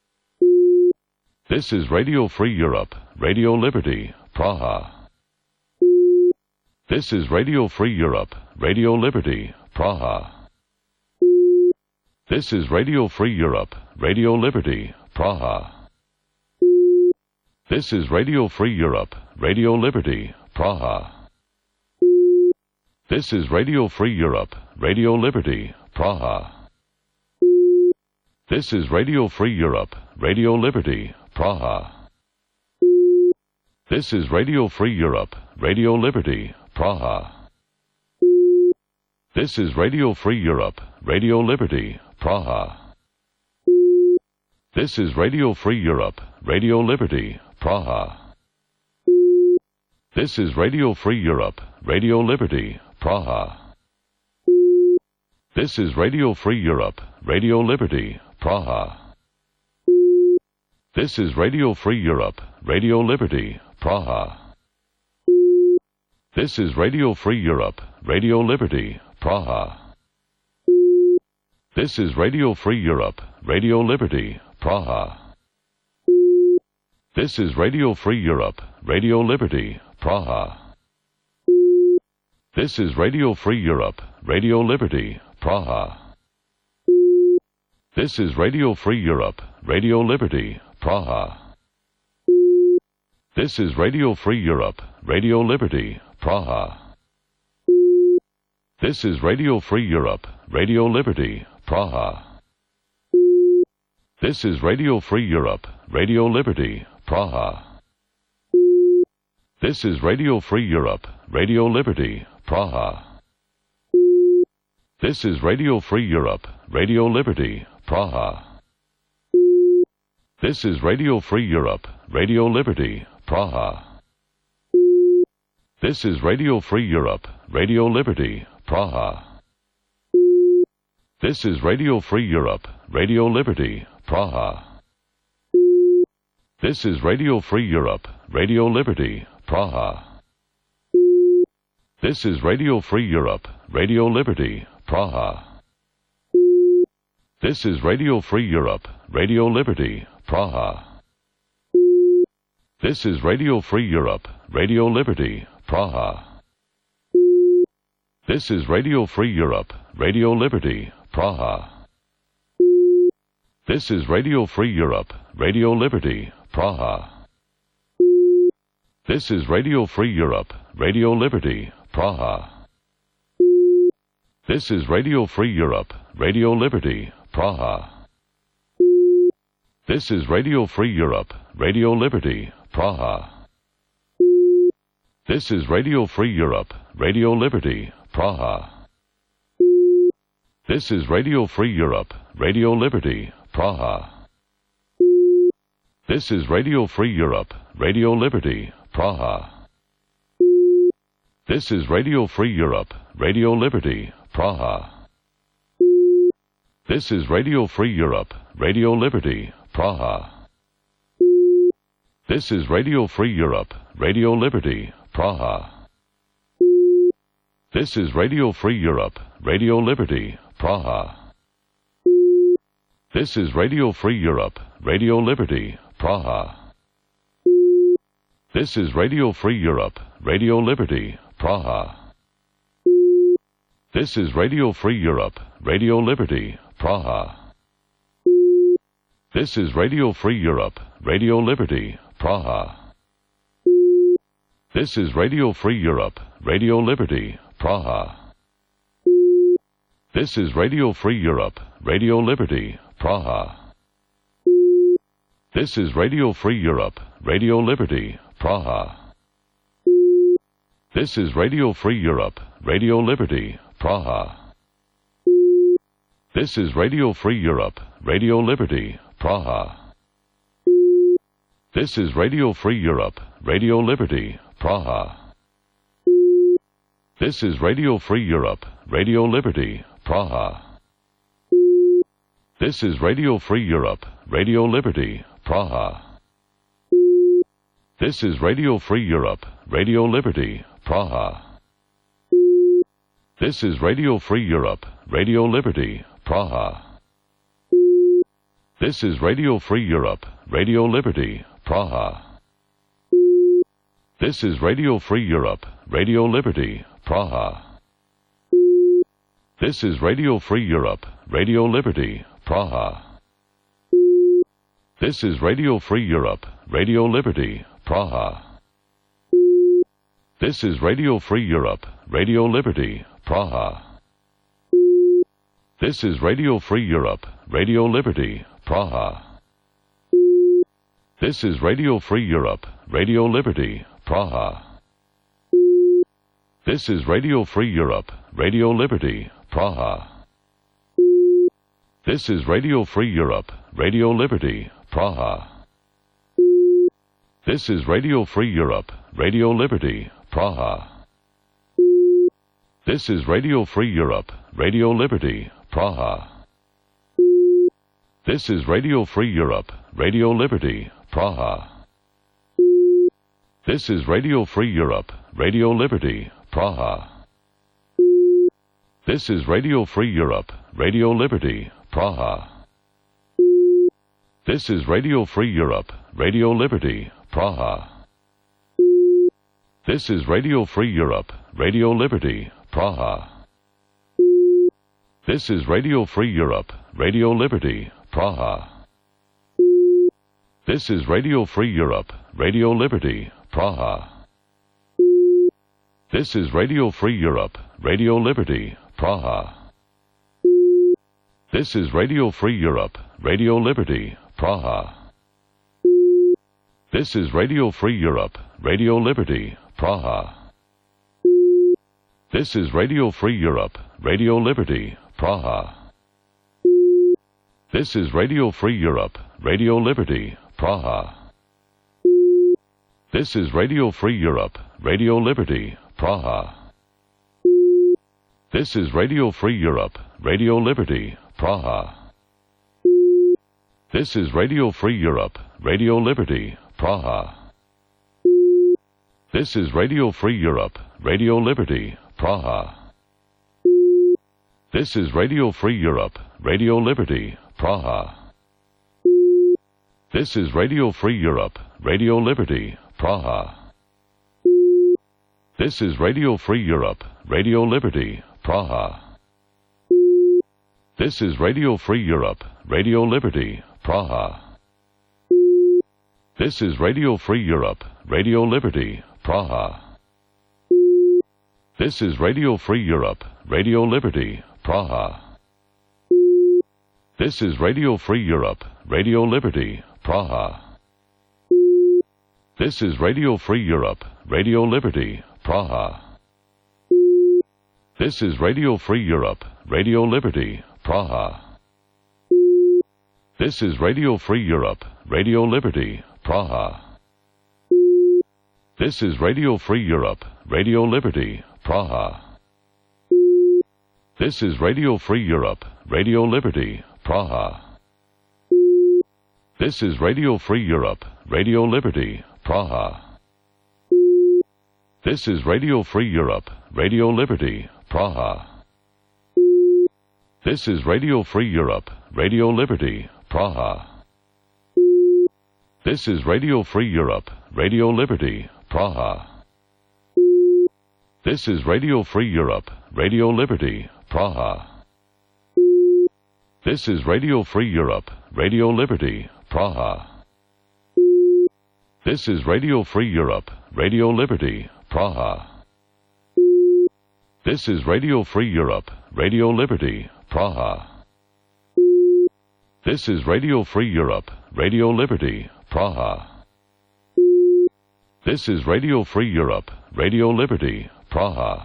This is Radio Free Europe, Radio Liberty, Praha. This is Radio Free Europe, Radio Liberty, Praha. This is Radio Free Europe, Radio Liberty, Praha. This is Radio Free Europe, Radio Liberty, Praha. This is Radio Free Europe, Radio Liberty, Praha. This is Radio Free Europe, Radio Liberty, Praha. This is Radio Free Europe, Radio Liberty, Praha. This is Radio Free Europe, Radio Liberty, Praha. This is Radio Free Europe, Radio Liberty, Praha. This is Radio Free Europe, Radio Liberty, Praha. This is Radio Free Europe, Radio Liberty, Praha. This is Radio Free Europe, Radio Liberty, Praha. This is Radio Free Europe, Radio Liberty, Praha. This is Radio Free Europe, Radio Liberty, Praha. This is Radio Free Europe, Radio Liberty, Praha. This is Radio Free Europe, Radio Liberty, Praha. This is Radio Free Europe, Radio Liberty, Praha. This is Radio Free Europe, Radio Liberty, Praha. This is Radio Free Europe, Radio Liberty, Praha. This is Radio Free Europe, Radio Liberty, Praha. This is Radio Free Europe, Radio Liberty, Praha. This is Radio Free Europe, Radio Liberty, Praha. This is Radio Free Europe, Radio Liberty, Praha. This is Radio Free Europe, Radio Liberty, Praha. This is Radio Free Europe, Radio Liberty, Praha. This is Radio Free Europe, Radio Liberty, Praha. This is Radio Free Europe, Radio Liberty, Praha. This is Radio Free Europe, Radio Liberty, Praha. This is Radio Free Europe, Radio Liberty, Praha. This is Radio Free Europe, Radio Liberty, Praha. This is Radio Free Europe, Radio Liberty, Praha. This is Radio Free Europe, Radio Liberty, Praha. This is Radio Free Europe, Radio Liberty, Praha. This is Radio Free Europe, Radio Liberty, Praha. This is Radio Free Europe, Radio Liberty, Praha. This is Radio Free Europe, Radio Liberty, Praha. This is Radio Free Europe, Radio Liberty, Praha. This is Radio Free Europe, Radio Liberty, Praha. This is Radio Free Europe, Radio Liberty, Praha. This is Radio Free Europe, Radio Liberty, Praha. This is Radio Free Europe, Radio Liberty, Praha. This is Radio Free Europe, Radio Liberty, Praha. This is Radio Free Europe, Radio Liberty, Praha. This is Radio Free Europe, Radio Liberty, Praha. This is Radio Free Europe, Radio Liberty, Praha. This is Radio Free Europe, Radio Liberty, Praha. This is Radio Free Europe, Radio Liberty, Praha. This is Radio Free Europe, Radio Liberty, Praha. This is Radio Free Europe, Radio Liberty, Praha. This is Radio Free Europe, Radio Liberty, Praha. This is Radio Free Europe, Radio Liberty, Praha. This is Radio Free Europe, Radio Liberty, Praha. This is Radio Free Europe, Radio Liberty, Praha. This is Radio Free Europe, Radio Liberty, Praha. This is Radio Free Europe, Radio Liberty, Praha. This is Radio Free Europe, Radio Liberty, Praha. This is Radio Free Europe, Radio Liberty, Praha. This is Radio Free Europe, Radio Liberty, Praha. This is Radio Free Europe, Radio Liberty, Praha. This is Radio Free Europe, Radio Liberty, Praha. This is Radio Free Europe, Radio Liberty, Praha. This is Radio Free Europe, Radio Liberty, Praha. This is Radio Free Europe, Radio Liberty, Praha. This is Radio Free Europe, Radio Liberty, Praha. This is Radio Free Europe, Radio Liberty, Praha. This is Radio Free Europe, Radio Liberty, Praha. This is Radio Free Europe, Radio Liberty, Praha. This is Radio Free Europe, Radio Liberty, Praha. This is Radio Free Europe, Radio Liberty, Praha. This is Radio Free Europe, Radio Liberty, Praha. This is Radio Free Europe, Radio Liberty, Praha. This is Radio Free Europe, Radio Liberty, Praha. This is Radio Free Europe, Radio Liberty, Praha. This is Radio Free Europe, Radio Liberty, Praha. This is Radio Free Europe, Radio Liberty, Praha. This is Radio Free Europe, Radio Liberty, Praha. This is Radio Free Europe, Radio Liberty, Praha. This is Radio Free Europe, Radio Liberty, Praha. This is Radio Free Europe, Radio Liberty, Praha. This is Radio Free Europe, Radio Liberty, Praha. This is Radio Free Europe, Radio Liberty, Praha. This is Radio Free Europe, Radio Liberty, Praha. This is Radio Free Europe, Radio Liberty, Praha. This is Radio Free Europe, Radio Liberty, Praha. This is Radio Free Europe, Radio Liberty, Praha. This is Radio Free Europe, Radio Liberty, Praha. This is Radio Free Europe, Radio Liberty, Praha. This is Radio Free Europe, Radio Liberty, Praha. This is Radio Free Europe, Radio Liberty, Praha. This is Radio Free Europe, Radio Liberty, Praha. This is Radio Free Europe, Radio Liberty, Praha. This is Radio Free Europe, Radio Liberty, Praha. This is Radio Free Europe, Radio Liberty, Praha. This is Radio Free Europe, Radio Liberty, Praha. This is Radio Free Europe, Radio Liberty, Praha. This is Radio Free Europe, Radio Liberty, Praha. This is Radio Free Europe, Radio Liberty, Praha. This is Radio Free Europe, Radio Liberty, Praha. This is Radio Free Europe, Radio Liberty, Praha. This is Radio Free Europe, Radio Liberty, Praha. This is Radio Free Europe, Radio Liberty, Praha. This is Radio Free Europe, Radio Liberty, Praha. This is Radio Free Europe, Radio Liberty, Praha. This is Radio Free Europe, Radio Liberty, Praha.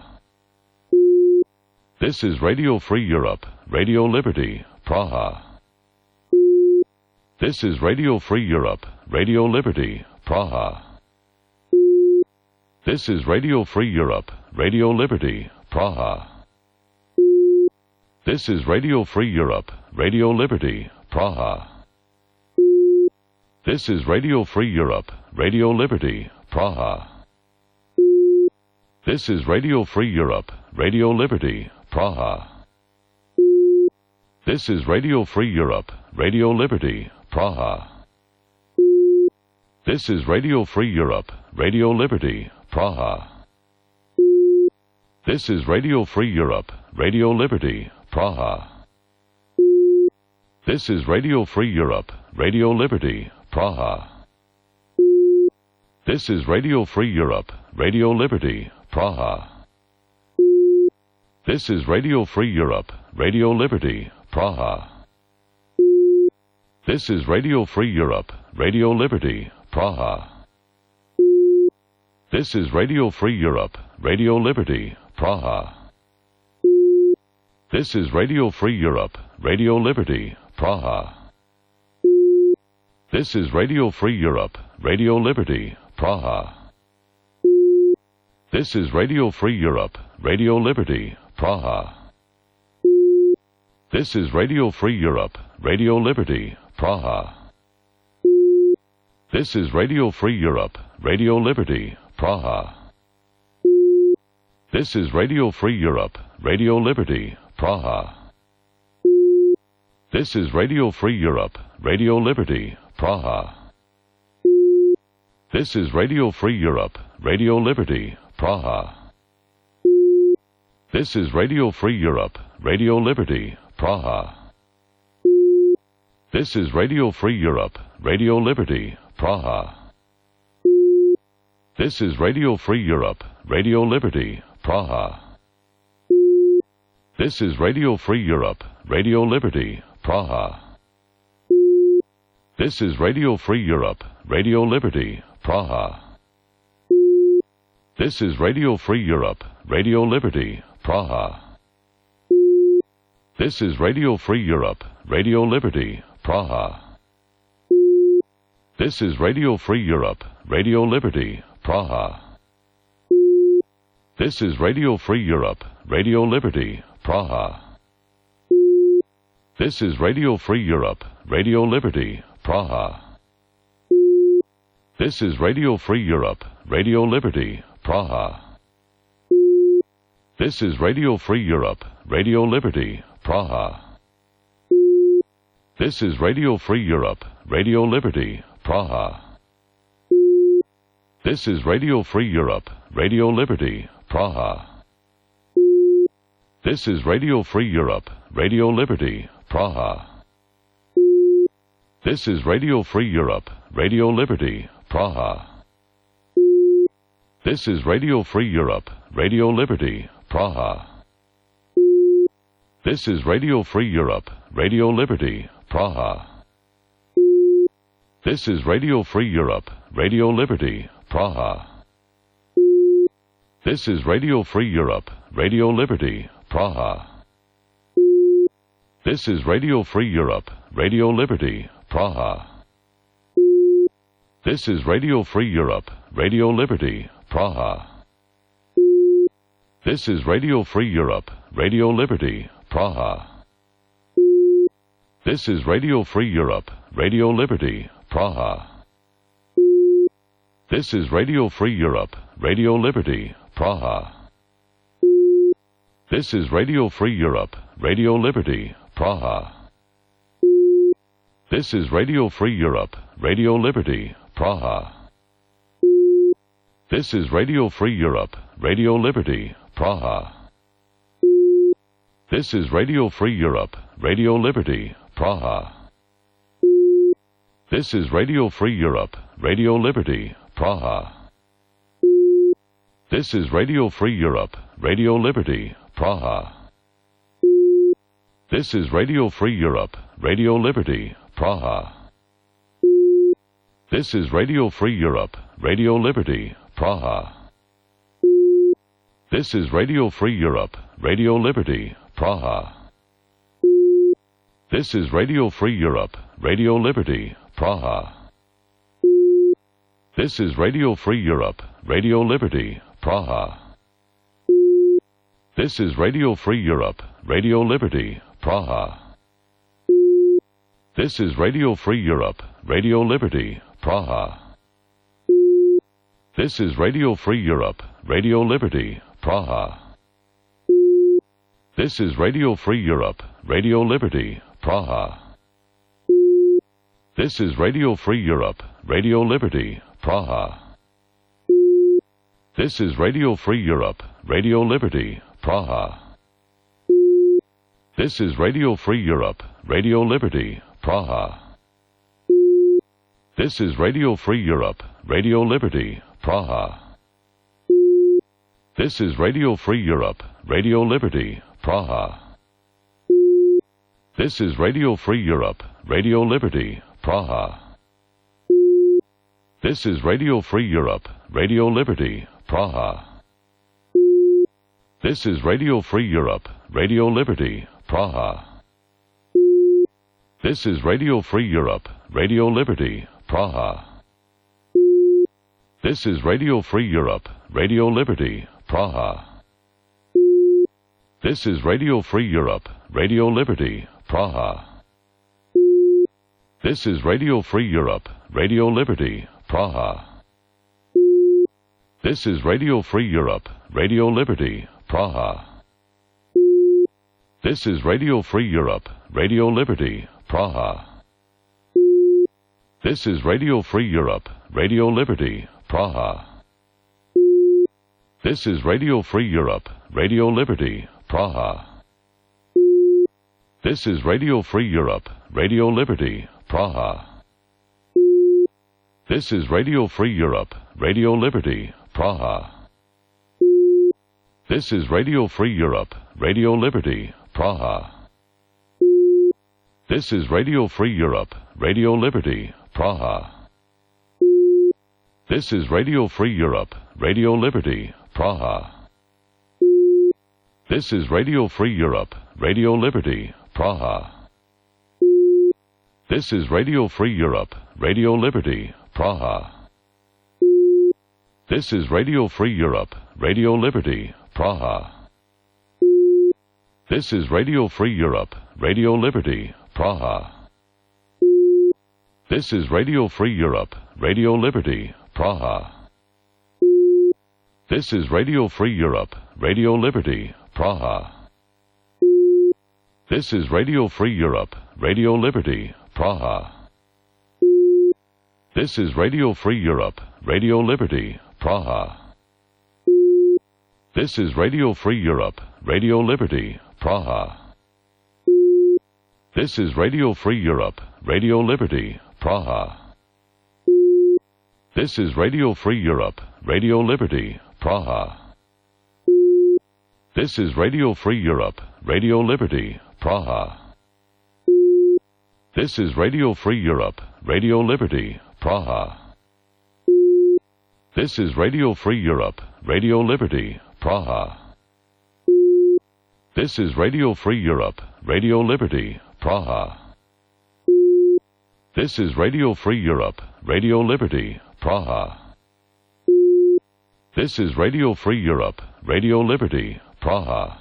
This is Radio Free Europe, Radio Liberty, Praha. This is Radio Free Europe, Radio Liberty, Praha. This is Radio Free Europe, Radio Liberty, Praha. This is Radio Free Europe, Radio Liberty, Praha. This is Radio Free Europe, Radio Liberty, Praha. This is Radio Free Europe, Radio Liberty, Praha. This is Radio Free Europe, Radio Liberty, Praha. This is Radio Free Europe, Radio Liberty, Praha. This is Radio Free Europe, Radio Liberty, Praha. This is Radio Free Europe, Radio Liberty, Praha. This is Radio Free Europe, Radio Liberty, Praha. This is Radio Free Europe, Radio Liberty, Praha. This is Radio Free Europe, Radio Liberty, Praha. This is Radio Free Europe, Radio Liberty, Praha. This is Radio Free Europe, Radio Liberty, Praha. This is Radio Free Europe, Radio Liberty, Praha. This is Radio Free Europe, Radio Liberty, Praha. This is Radio Free Europe, Radio Liberty, Praha. This is Radio Free Europe, Radio Liberty, Praha. This is Radio Free Europe, Radio Liberty, Praha. This is Radio Free Europe, Radio Liberty, Praha. This is Radio Free Europe, Radio Liberty, Praha. This is Radio Free Europe, Radio Liberty, Praha. This is Radio Free Europe, Radio Liberty, Praha. This is Radio Free Europe, Radio Liberty, Praha. This is Radio Free Europe, Radio Liberty, Praha. This is Radio Free Europe, Radio Liberty, Praha. This is Radio Free Europe, Radio Liberty, Praha. This is Radio Free Europe, Radio Liberty, Praha. This is Radio Free Europe, Radio Liberty, Praha. This is Radio Free Europe, Radio Liberty, Praha. This is Radio Free Europe, Radio Liberty, Praha. This is Radio Free Europe, Radio Liberty, Praha. This is Radio Free Europe, Radio Liberty, Praha. This is Radio Free Europe, Radio Liberty, Praha. This is Radio Free Europe, Radio Liberty, Praha. This is Radio Free Europe, Radio Liberty, Praha. This is Radio Free Europe, Radio Liberty, Praha. This is Radio Free Europe, Radio Liberty, Praha. This is Radio Free Europe, Radio Liberty, Praha. This is Radio Free Europe, Radio Liberty, Praha. This is Radio Free Europe, Radio Liberty, Praha. This is Radio Free Europe, Radio Liberty, Praha. This is Radio Free Europe, Radio Liberty, Praha. This is Radio Free Europe, Radio Liberty, Praha. This is Radio Free Europe, Radio Liberty, Praha. This is Radio Free Europe, Radio Liberty, Praha. This is Radio Free Europe, Radio Liberty, Praha. This is Radio Free Europe, Radio Liberty, Praha. This is Radio Free Europe, Radio Liberty, Praha. This is Radio Free Europe, Radio Liberty, Praha. This is Radio Free Europe, Radio Liberty, Praha. This is Radio Free Europe, Radio Liberty, Praha. This is Radio Free Europe, Radio Liberty, Praha. This is Radio Free Europe, Radio Liberty, Praha. This is Radio Free Europe, Radio Liberty, Praha. This is Radio Free Europe, Radio Liberty, Praha. This is Radio Free Europe, Radio Liberty, Praha. This is Radio Free Europe, Radio Liberty, Praha. This is Radio Free Europe, Radio Liberty, Praha. This is Radio Free Europe, Radio Liberty, Praha. This is Radio Free Europe, Radio Liberty, Praha. This is Radio Free Europe, Radio Liberty, Praha. This is Radio Free Europe, Radio Liberty, Praha. This is Radio Free Europe, Radio Liberty, Praha. This is Radio Free Europe, Radio Liberty, Praha. This is Radio Free Europe, Radio Liberty, Praha. This is Radio Free Europe, Radio Liberty, Praha. This is Radio Free Europe, Radio Liberty, Praha. This is Radio Free Europe, Radio Liberty, Praha. This is Radio Free Europe, Radio Liberty, Praha. This is Radio Free Europe, Radio Liberty, Praha. This is Radio Free Europe, Radio Liberty, Praha. This is Radio Free Europe, Radio Liberty, Praha. This is Radio Free Europe, Radio Liberty, Praha. This is Radio Free Europe, Radio Liberty, Praha. This is Radio Free Europe, Radio Liberty, Praha. This is Radio Free Europe, Radio Liberty, Praha. This is Radio Free Europe, Radio Liberty, Praha. This is Radio Free Europe, Radio Liberty, Praha. This is Radio Free Europe, Radio Liberty, Praha. This is Radio Free Europe, Radio Liberty, Praha. This is Radio Free Europe, Radio Liberty, Praha. This is Radio Free Europe, Radio Liberty, Praha. This is Radio Free Europe, Radio Liberty, Praha. This is Radio Free Europe, Radio Liberty, Praha. This is Radio Free Europe, Radio Liberty, Praha. This is Radio Free Europe, Radio Liberty, Praha. This is Radio Free Europe, Radio Liberty, Praha. This is Radio Free Europe, Radio Liberty, Praha. This is Radio Free Europe, Radio Liberty, Praha. This is Radio Free Europe, Radio Liberty, Praha. This is Radio Free Europe, Radio Liberty, Praha. This is Radio Free Europe, Radio Liberty, Praha. This is Radio Free Europe, Radio Liberty, Praha. This is Radio Free Europe, Radio Liberty, Praha. This is Radio Free Europe, Radio Liberty, Praha. This is Radio Free Europe, Radio Liberty, Praha. This is Radio Free Europe, Radio Liberty, Praha. This is Radio Free Europe, Radio Liberty, Praha.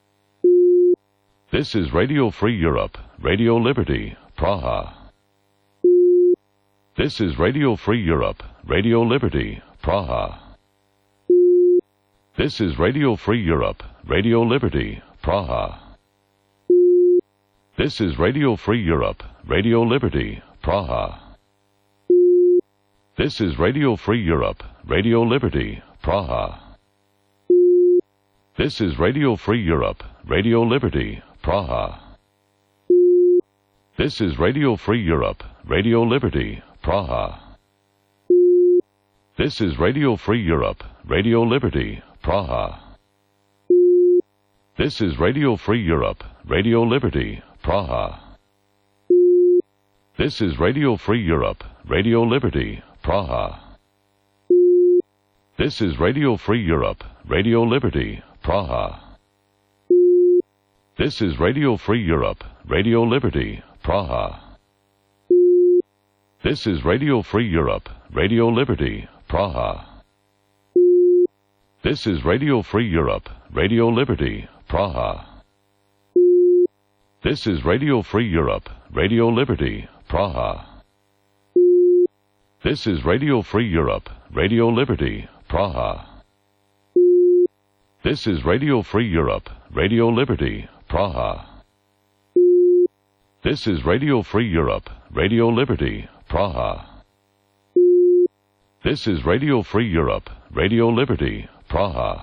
This is Radio Free Europe, Radio Liberty, Praha. This is Radio Free Europe, Radio Liberty, Praha. This is Radio Free Europe, Radio Liberty, Praha. This is Radio Free Europe, Radio Liberty, Praha. This is Radio Free Europe, Radio Liberty, Praha. This is Radio Free Europe, Radio Liberty, Praha. This is Radio Free Europe, Radio Liberty, Praha. This is Radio Free Europe, Radio Liberty, Praha. This is Radio Free Europe, Radio Liberty, Praha. This is Radio Free Europe, Radio Liberty, Praha. This is Radio Free Europe, Radio Liberty, Praha. This is Radio Free Europe, Radio Liberty, Praha. This is Radio Free Europe, Radio Liberty, Praha. This is Radio Free Europe, Radio Liberty, Praha. This is Radio Free Europe, Radio Liberty, Praha. This is Radio Free Europe, Radio Liberty, Praha. This is Radio Free Europe, Radio Liberty, Praha. This is Radio Free Europe, Radio Liberty, Praha. This is Radio Free Europe, Radio Liberty, Praha.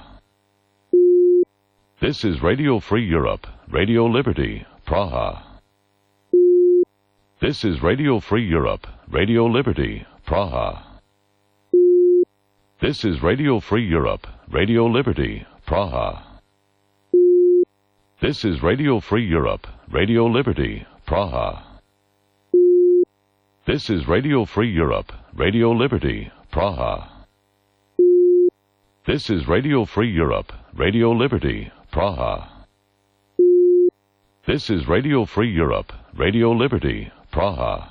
This is Radio Free Europe, Radio Liberty, Praha. This is Radio Free Europe, Radio Liberty, Praha. This is Radio Free Europe, Radio Liberty, Praha. This is Radio Free Europe, Radio Liberty, Praha. This is Radio Free Europe, Radio Liberty, Praha. This is Radio Free Europe, Radio Liberty, Praha. This is Radio Free Europe, Radio Liberty, Praha.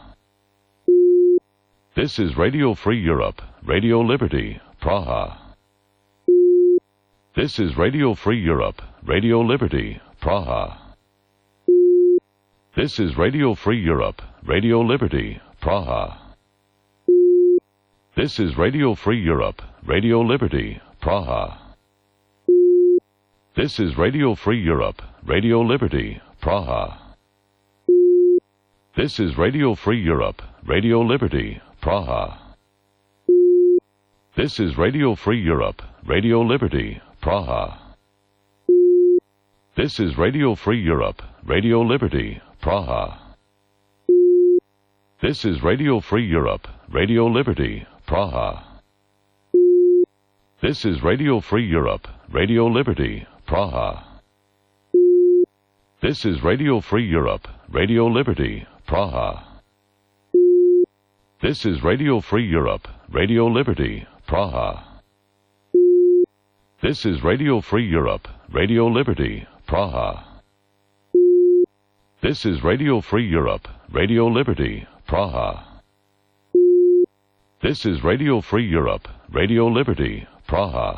This is Radio Free Europe, Radio Liberty, Praha. This is Radio Free Europe, Radio Liberty, Praha. This is Radio Free Europe, Radio Liberty, Praha. This is Radio Free Europe, Radio Liberty, Praha. This is Radio Free Europe, Radio Liberty, Praha. This is Radio Free Europe, Radio Liberty, Praha. This is Radio Free Europe, Radio Liberty, Praha. This is Radio Free Europe, Radio Liberty, Praha. This is Radio Free Europe, Radio Liberty, Praha. This is Radio Free Europe, Radio Liberty, Praha. This is Radio Free Europe, Radio Liberty, Praha. This is Radio Free Europe, Radio Liberty, Praha. This is Radio Free Europe, Radio Liberty, Praha. This is Radio Free Europe, Radio Liberty, Praha. This is Radio Free Europe, Radio Liberty, Praha.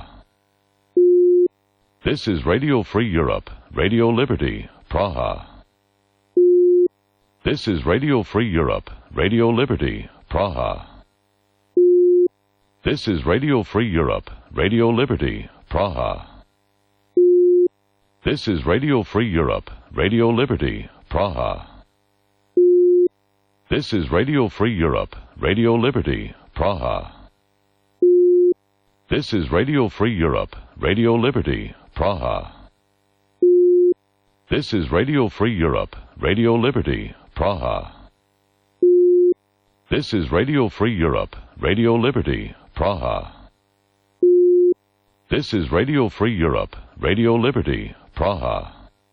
This is Radio Free Europe, Radio Liberty, Praha. This is Radio Free Europe, Radio Liberty, Praha. This is Radio Free Europe, Radio Liberty, Praha. This is Radio Free Europe, Radio Liberty, Praha. This is Radio Free Europe, Radio Liberty, Praha. This is Radio Free Europe, Radio Liberty, Praha. This is Radio Free Europe, Radio Liberty, Praha. This is Radio Free Europe, Radio Liberty, Praha. This is Radio Free Europe, Radio Liberty, Praha.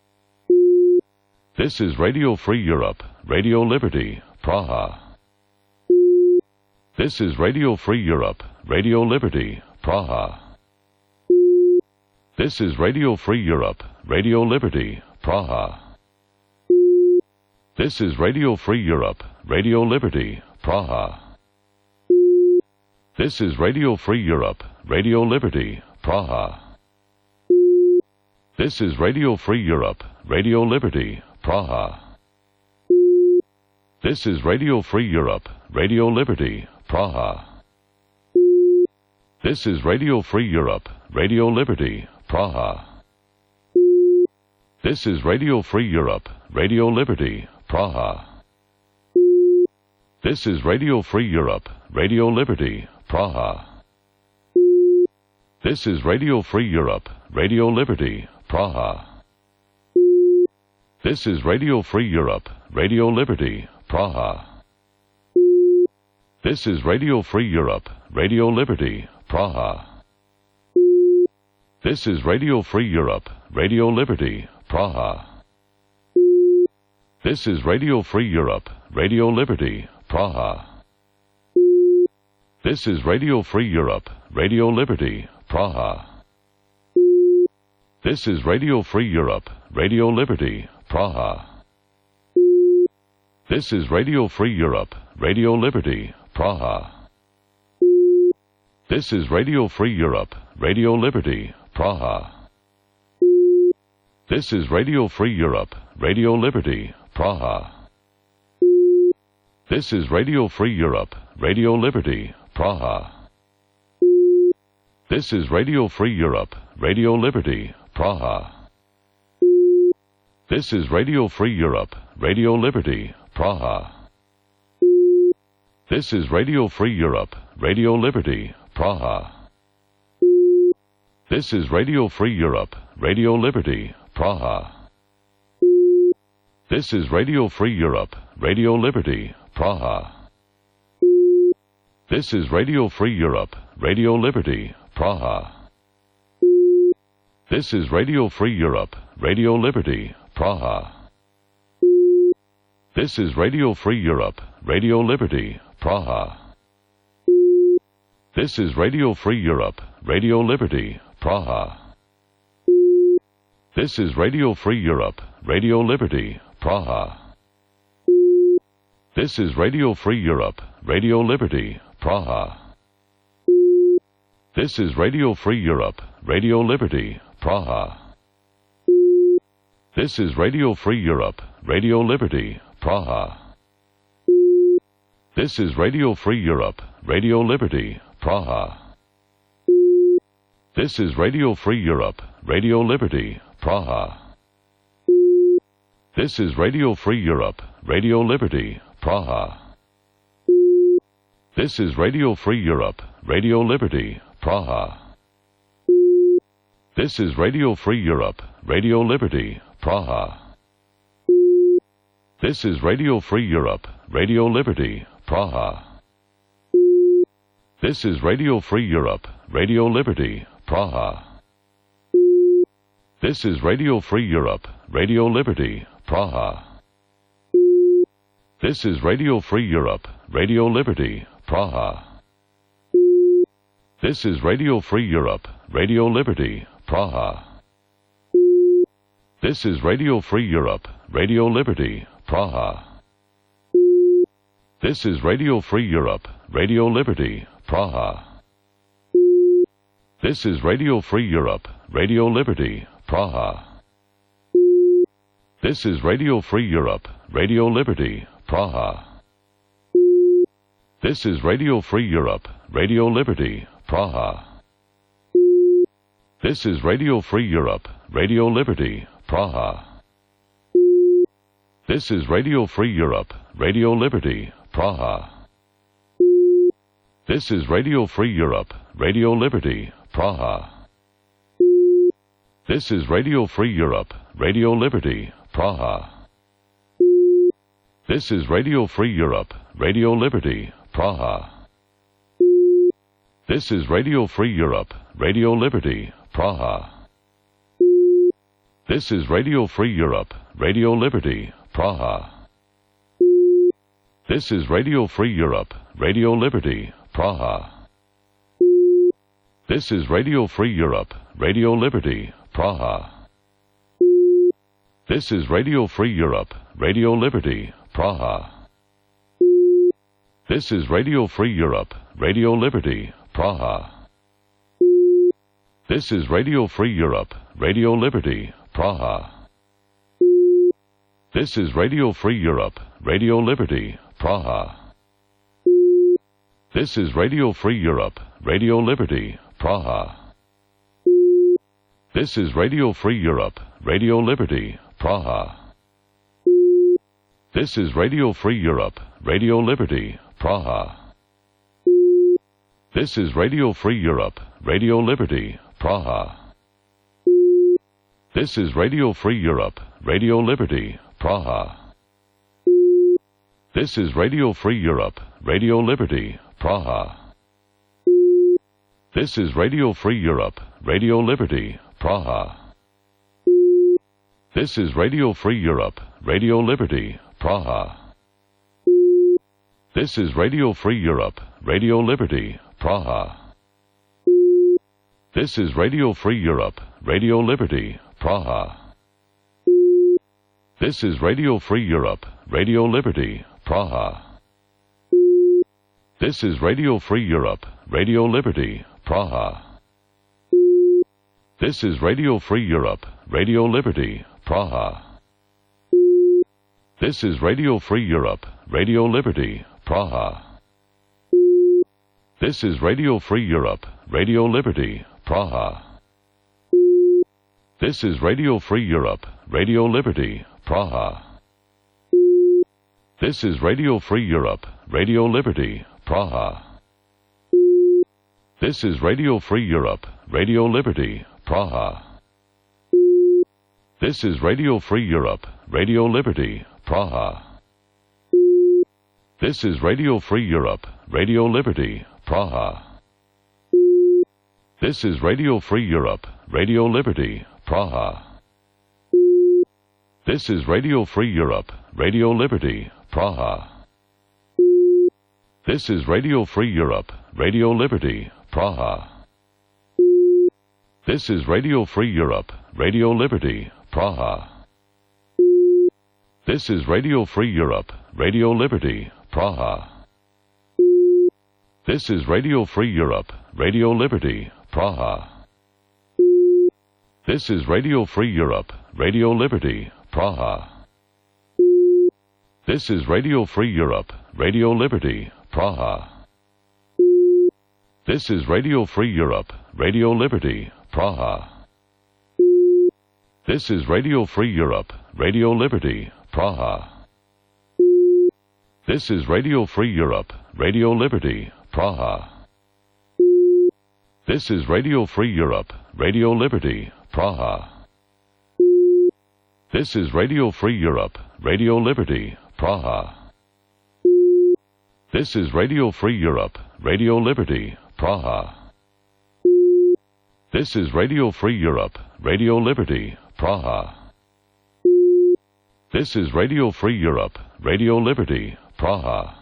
This is Radio Free Europe, Radio Liberty, Praha. This is Radio Free Europe, Radio Liberty, Praha. This is Radio Free Europe, Radio Liberty, Praha. This is Radio Free Europe, Radio Liberty, Praha. This is Radio Free Europe, Radio Liberty, Praha. This is Radio Free Europe, Radio Liberty, Praha. This is Radio Free Europe, Radio Liberty, Praha. This is Radio Free Europe, Radio Liberty, Praha. This is Radio Free Europe, Radio Liberty, Praha. This is Radio Free Europe, Radio Liberty, Praha. This is Radio Free Europe, Radio Liberty, Praha. This is Radio Free Europe, Radio Liberty, Praha. This is Radio Free Europe, Radio Liberty, Praha. This is Radio Free Europe, Radio Liberty, Praha. This is Radio Free Europe, Radio Liberty, Praha. This is Radio Free Europe, Radio Liberty, Praha. This is Radio Free Europe, Radio Liberty, Praha. This is Radio Free Europe, Radio Liberty, Praha. This is Radio Free Europe, Radio Liberty, Praha. This is Radio Free Europe, Radio Liberty, Praha. This is Radio Free Europe, Radio Liberty, Praha. This is Radio Free Europe, Radio Liberty, Praha. This is Radio Free Europe, Radio Liberty, Praha. This is Radio Free Europe, Radio Liberty, Praha. This is Radio Free Europe, Radio Liberty, Praha. This is Radio Free Europe, Radio Liberty, Praha. This is Radio Free Europe, Radio Liberty, Praha. This is Radio Free Europe, Radio Liberty, Praha. This is Radio Free Europe, Radio Liberty, Praha. This is Radio Free Europe, Radio Liberty, Praha. This is Radio Free Europe, Radio Liberty, Praha. This is Radio Free Europe, Radio Liberty, Praha. This is Radio Free Europe, Radio Liberty, Praha. This is Radio Free Europe, Radio Liberty, Praha. This is Radio Free Europe, Radio Liberty, Praha. This is Radio Free Europe, Radio Liberty, Praha. This is Radio Free Europe, Radio Liberty, Praha. This is Radio Free Europe, Radio Liberty, Praha. This is Radio Free Europe, Radio Liberty, Praha. This is Radio Free Europe, Radio Liberty, Praha. This is Radio Free Europe, Radio Liberty, Praha. This is Radio Free Europe, Radio Liberty, Praha. This is Radio Free Europe, Radio Liberty, Praha. This is Radio Free Europe, Radio Liberty, Praha. This is Radio Free Europe, Radio Liberty, Praha. This is Radio Free Europe, Radio Liberty, Praha. This is Radio Free Europe, Radio Liberty, Praha. This is Radio Free Europe, Radio Liberty, Praha. This is Radio Free Europe, Radio Liberty, Praha. This is Radio Free Europe, Radio Liberty, Praha. This is Radio Free Europe, Radio Liberty, Praha. This is Radio Free Europe, Radio Liberty, Praha. This is Radio Free Europe, Radio Liberty, Praha. This is Radio Free Europe, Radio Liberty, Praha. This is Radio Free Europe, Radio Liberty, Praha. This is Radio Free Europe, Radio Liberty, Praha. This is Radio Free Europe, Radio Liberty, Praha. This is Radio Free Europe, Radio Liberty, Praha. This is Radio Free Europe, Radio Liberty, Praha. This is Radio Free Europe, Radio Liberty, Praha. This is Radio Free Europe, Radio Liberty, Praha. This is Radio Free Europe, Radio Liberty, Praha. This is Radio Free Europe, Radio Liberty, Praha. This is Radio Free Europe, Radio Liberty, Praha. This is Radio Free Europe, Radio Liberty, Praha. This is Radio Free Europe, Radio Liberty, Praha. This is Radio Free Europe, Radio Liberty, Praha. This is Radio Free Europe, Radio Liberty, Praha. This is Radio Free Europe, Radio Liberty, Praha. This is Radio Free Europe, Radio Liberty, Praha. This is Radio Free Europe, Radio Liberty, Praha. This is Radio Free Europe, Radio Liberty, Praha. This is Radio Free Europe, Radio Liberty, Praha. This is Radio Free Europe, Radio Liberty, Praha. This is Radio Free Europe, Radio Liberty, Praha. This is Radio Free Europe, Radio Liberty, Praha. This is Radio Free Europe, Radio Liberty, Praha. This is Radio Free Europe, Radio Liberty, Praha. This is Radio Free Europe, Radio Liberty, Praha. This is Radio Free Europe, Radio Liberty, Praha. This is Radio Free Europe, Radio Liberty, Praha. This is Radio Free Europe, Radio Liberty, Praha. This is Radio Free Europe, Radio Liberty, Praha. This is Radio Free Europe, Radio Liberty, Praha. This is Radio Free Europe, Radio Liberty, Praha. This is Radio Free Europe, Radio Liberty, Praha. This is Radio Free Europe, Radio Liberty, Praha. This is Radio Free Europe, Radio Liberty, Praha. This is Radio Free Europe, Radio Liberty, Praha. This is Radio Free Europe, Radio Liberty, Praha. This is Radio Free Europe, Radio Liberty, Praha. This is Radio Free Europe, Radio Liberty, Praha. This is Radio Free Europe, Radio Liberty, Praha. This is Radio Free Europe, Radio Liberty, Praha. This is Radio Free Europe, Radio Liberty, Praha. This is Radio Free Europe, Radio Liberty, Praha. This is Radio Free Europe, Radio Liberty, Praha. This is Radio Free Europe, Radio Liberty, Praha.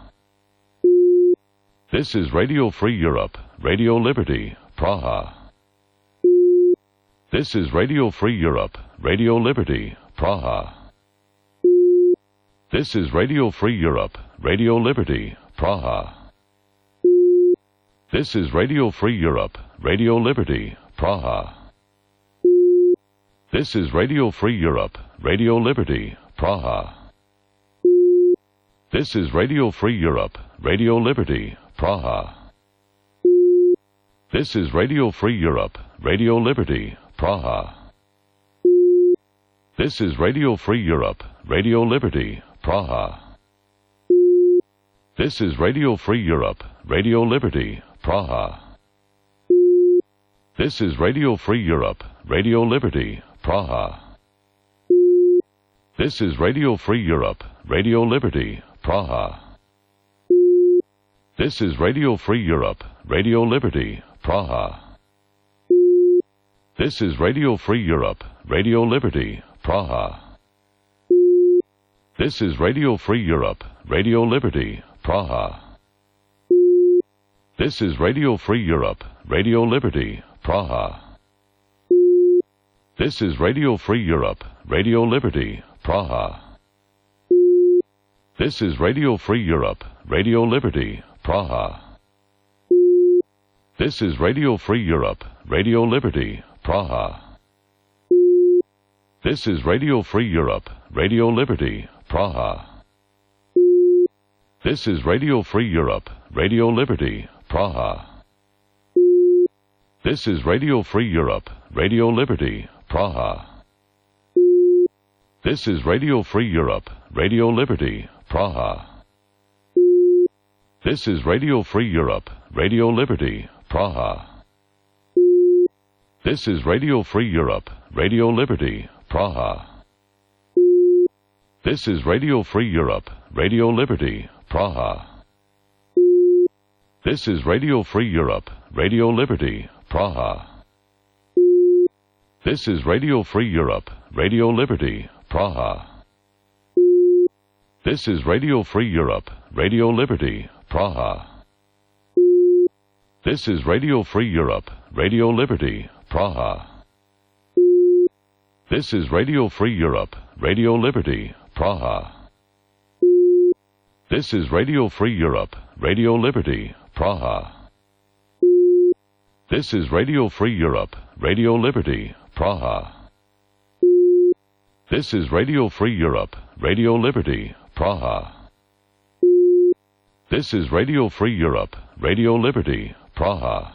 This is Radio Free Europe, Radio Liberty, Praha. This is Radio Free Europe, Radio Liberty, Praha. This is Radio Free Europe, Radio Liberty, Praha. This is Radio Free Europe, Radio Liberty, Praha. This is Radio Free Europe, Radio Liberty, Praha. This is Radio Free Europe, Radio Liberty, Praha. This is Radio Free Europe, Radio Liberty, Praha. This is Radio Free Europe, Radio Liberty, Praha. This is Radio Free Europe, Radio Liberty, Praha. This is Radio Free Europe, Radio Liberty, Praha. This is Radio Free Europe, Radio Liberty, Praha. This is Radio Free Europe, Radio Liberty, Praha. This is Radio Free Europe, Radio Liberty, Praha. This is Radio Free Europe, Radio Liberty, Praha. This is Radio Free Europe, Radio Liberty, Praha. This is Radio Free Europe, Radio Liberty, Praha. This is Radio Free Europe, Radio Liberty, Praha. This is Radio Free Europe, Radio Liberty, Praha. This is Radio Free Europe, Radio Liberty, Praha. This is Radio Free Europe, Radio Liberty, Praha. This is Radio Free Europe, Radio Liberty, Praha. This is Radio Free Europe, Radio Liberty, Praha. This is Radio Free Europe, Radio Liberty, Praha. This is Radio Free Europe, Radio Liberty, Praha. This is Radio Free Europe, Radio Liberty, Praha. This is Radio Free Europe, Radio Liberty, Praha. This is Radio Free Europe, Radio Liberty, Praha. This is Radio Free Europe, Radio Liberty, Praha. This is Radio Free Europe, Radio Liberty, Praha. This is Radio Free Europe, Radio Liberty, Praha. This is Radio Free Europe, Radio Liberty, Praha. This is Radio Free Europe, Radio Liberty, Praha. This is Radio Free Europe, Radio Liberty, Praha. This is Radio Free Europe, Radio Liberty, Praha.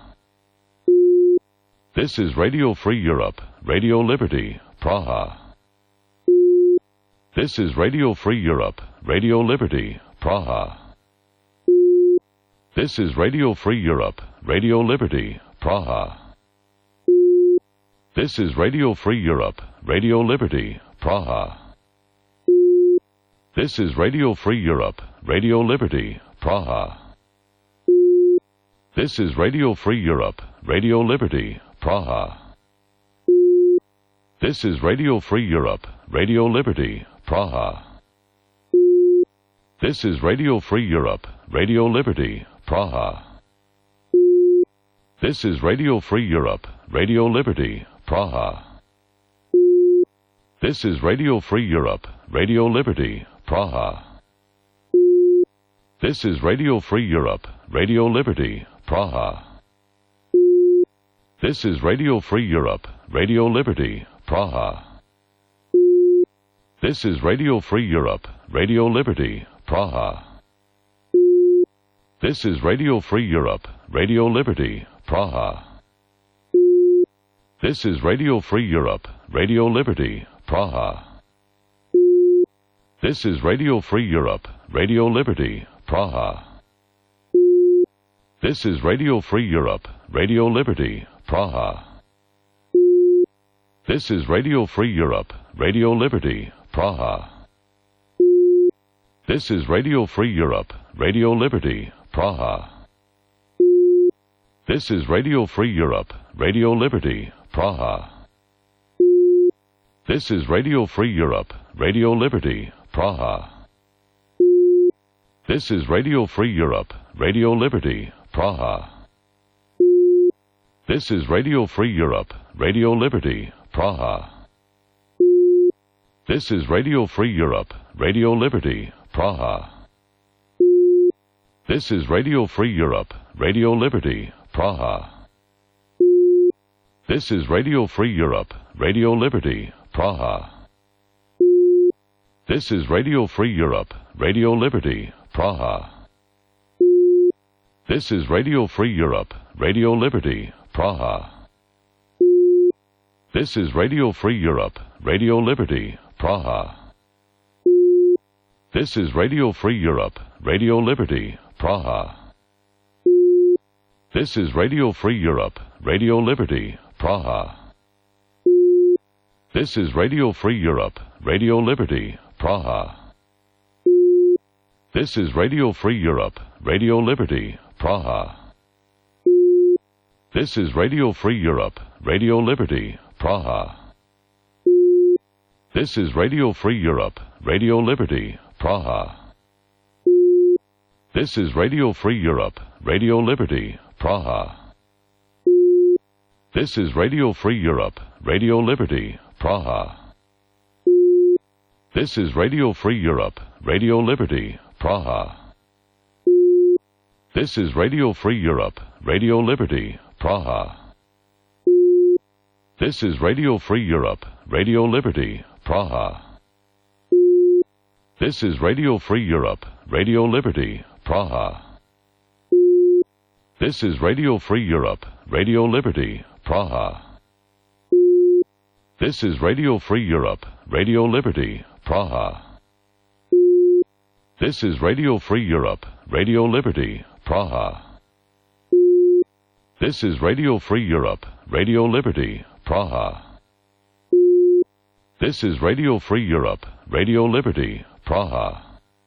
This is Radio Free Europe, Radio Liberty, Praha. This is Radio Free Europe, Radio Liberty, Praha. This is Radio Free Europe, Radio Liberty, Praha. This is Radio Free Europe, Radio Liberty, Praha. This is Radio Free Europe, Radio Liberty, Praha. This is Radio Free Europe, Radio Liberty, Praha. This is Radio Free Europe, Radio Liberty, Praha. This is Radio Free Europe, Radio Liberty, Praha. This is Radio Free Europe, Radio Liberty, Praha. This is Radio Free Europe, Radio Liberty, Praha. This is Radio Free Europe, Radio Liberty, Praha. This is Radio Free Europe, Radio Liberty, Praha. This is Radio Free Europe, Radio Liberty, Praha. This is Radio Free Europe, Radio Liberty, Praha. This is Radio Free Europe, Radio Liberty, Praha. This is Radio Free Europe, Radio Liberty, Praha. This is Radio Free Europe, Radio Liberty, Praha. This is Radio Free Europe, Radio Liberty, Praha. This is Radio Free Europe, Radio Liberty, Praha. This is Radio Free Europe, Radio Liberty, Praha. This is Radio Free Europe, Radio Liberty, Praha. This is Radio Free Europe, Radio Liberty, Praha. This is Radio Free Europe, Radio Liberty, Praha. This is Radio Free Europe, Radio Liberty, Praha. This is Radio Free Europe, Radio Liberty, Praha. This is Radio Free Europe, Radio Liberty, Praha. This is Radio Free Europe, Radio Liberty, Praha. This is Radio Free Europe, Radio Liberty, Praha. This is Radio Free Europe, Radio Liberty, Praha. This is Radio Free Europe, Radio Liberty, Praha. This is Radio Free Europe, Radio Liberty, Praha. This is Radio Free Europe, Radio Liberty, Praha. This is Radio Free Europe, Radio Liberty, Praha. This is Radio Free Europe, Radio Liberty, Praha. This is Radio Free Europe, Radio Liberty, Praha. This is Radio Free Europe, Radio Liberty, Praha. This is Radio Free Europe, Radio Liberty, Praha. This is Radio Free Europe, Radio Liberty, Praha. This is Radio Free Europe, Radio Liberty, Praha. This is Radio Free Europe, Radio Liberty, Praha. This is Radio Free Europe, Radio Liberty, Praha. This is Radio Free Europe, Radio Liberty, Praha. This is Radio Free Europe, Radio Liberty, Praha. This is Radio Free Europe, Radio Liberty, Praha. This is Radio Free Europe, Radio Liberty, Praha. This is Radio Free Europe, Radio Liberty, Praha.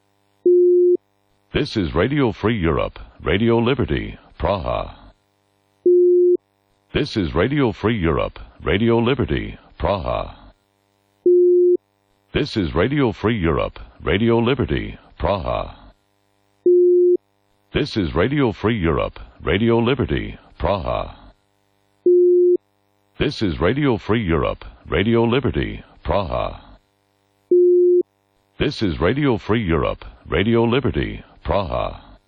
This is Radio Free Europe, Radio Liberty, Praha. This is Radio Free Europe, Radio Liberty, Praha. This is Radio Free Europe, Radio Liberty, Praha. This is Radio Free Europe, Radio Liberty, Praha. This is Radio Free Europe, Radio Liberty, Praha. This is Radio Free Europe, Radio Liberty, Praha.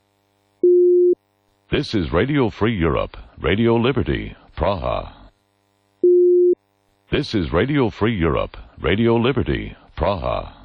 This is Radio Free Europe, Radio Liberty, Praha. This is Radio Free Europe, Radio Liberty, Praha.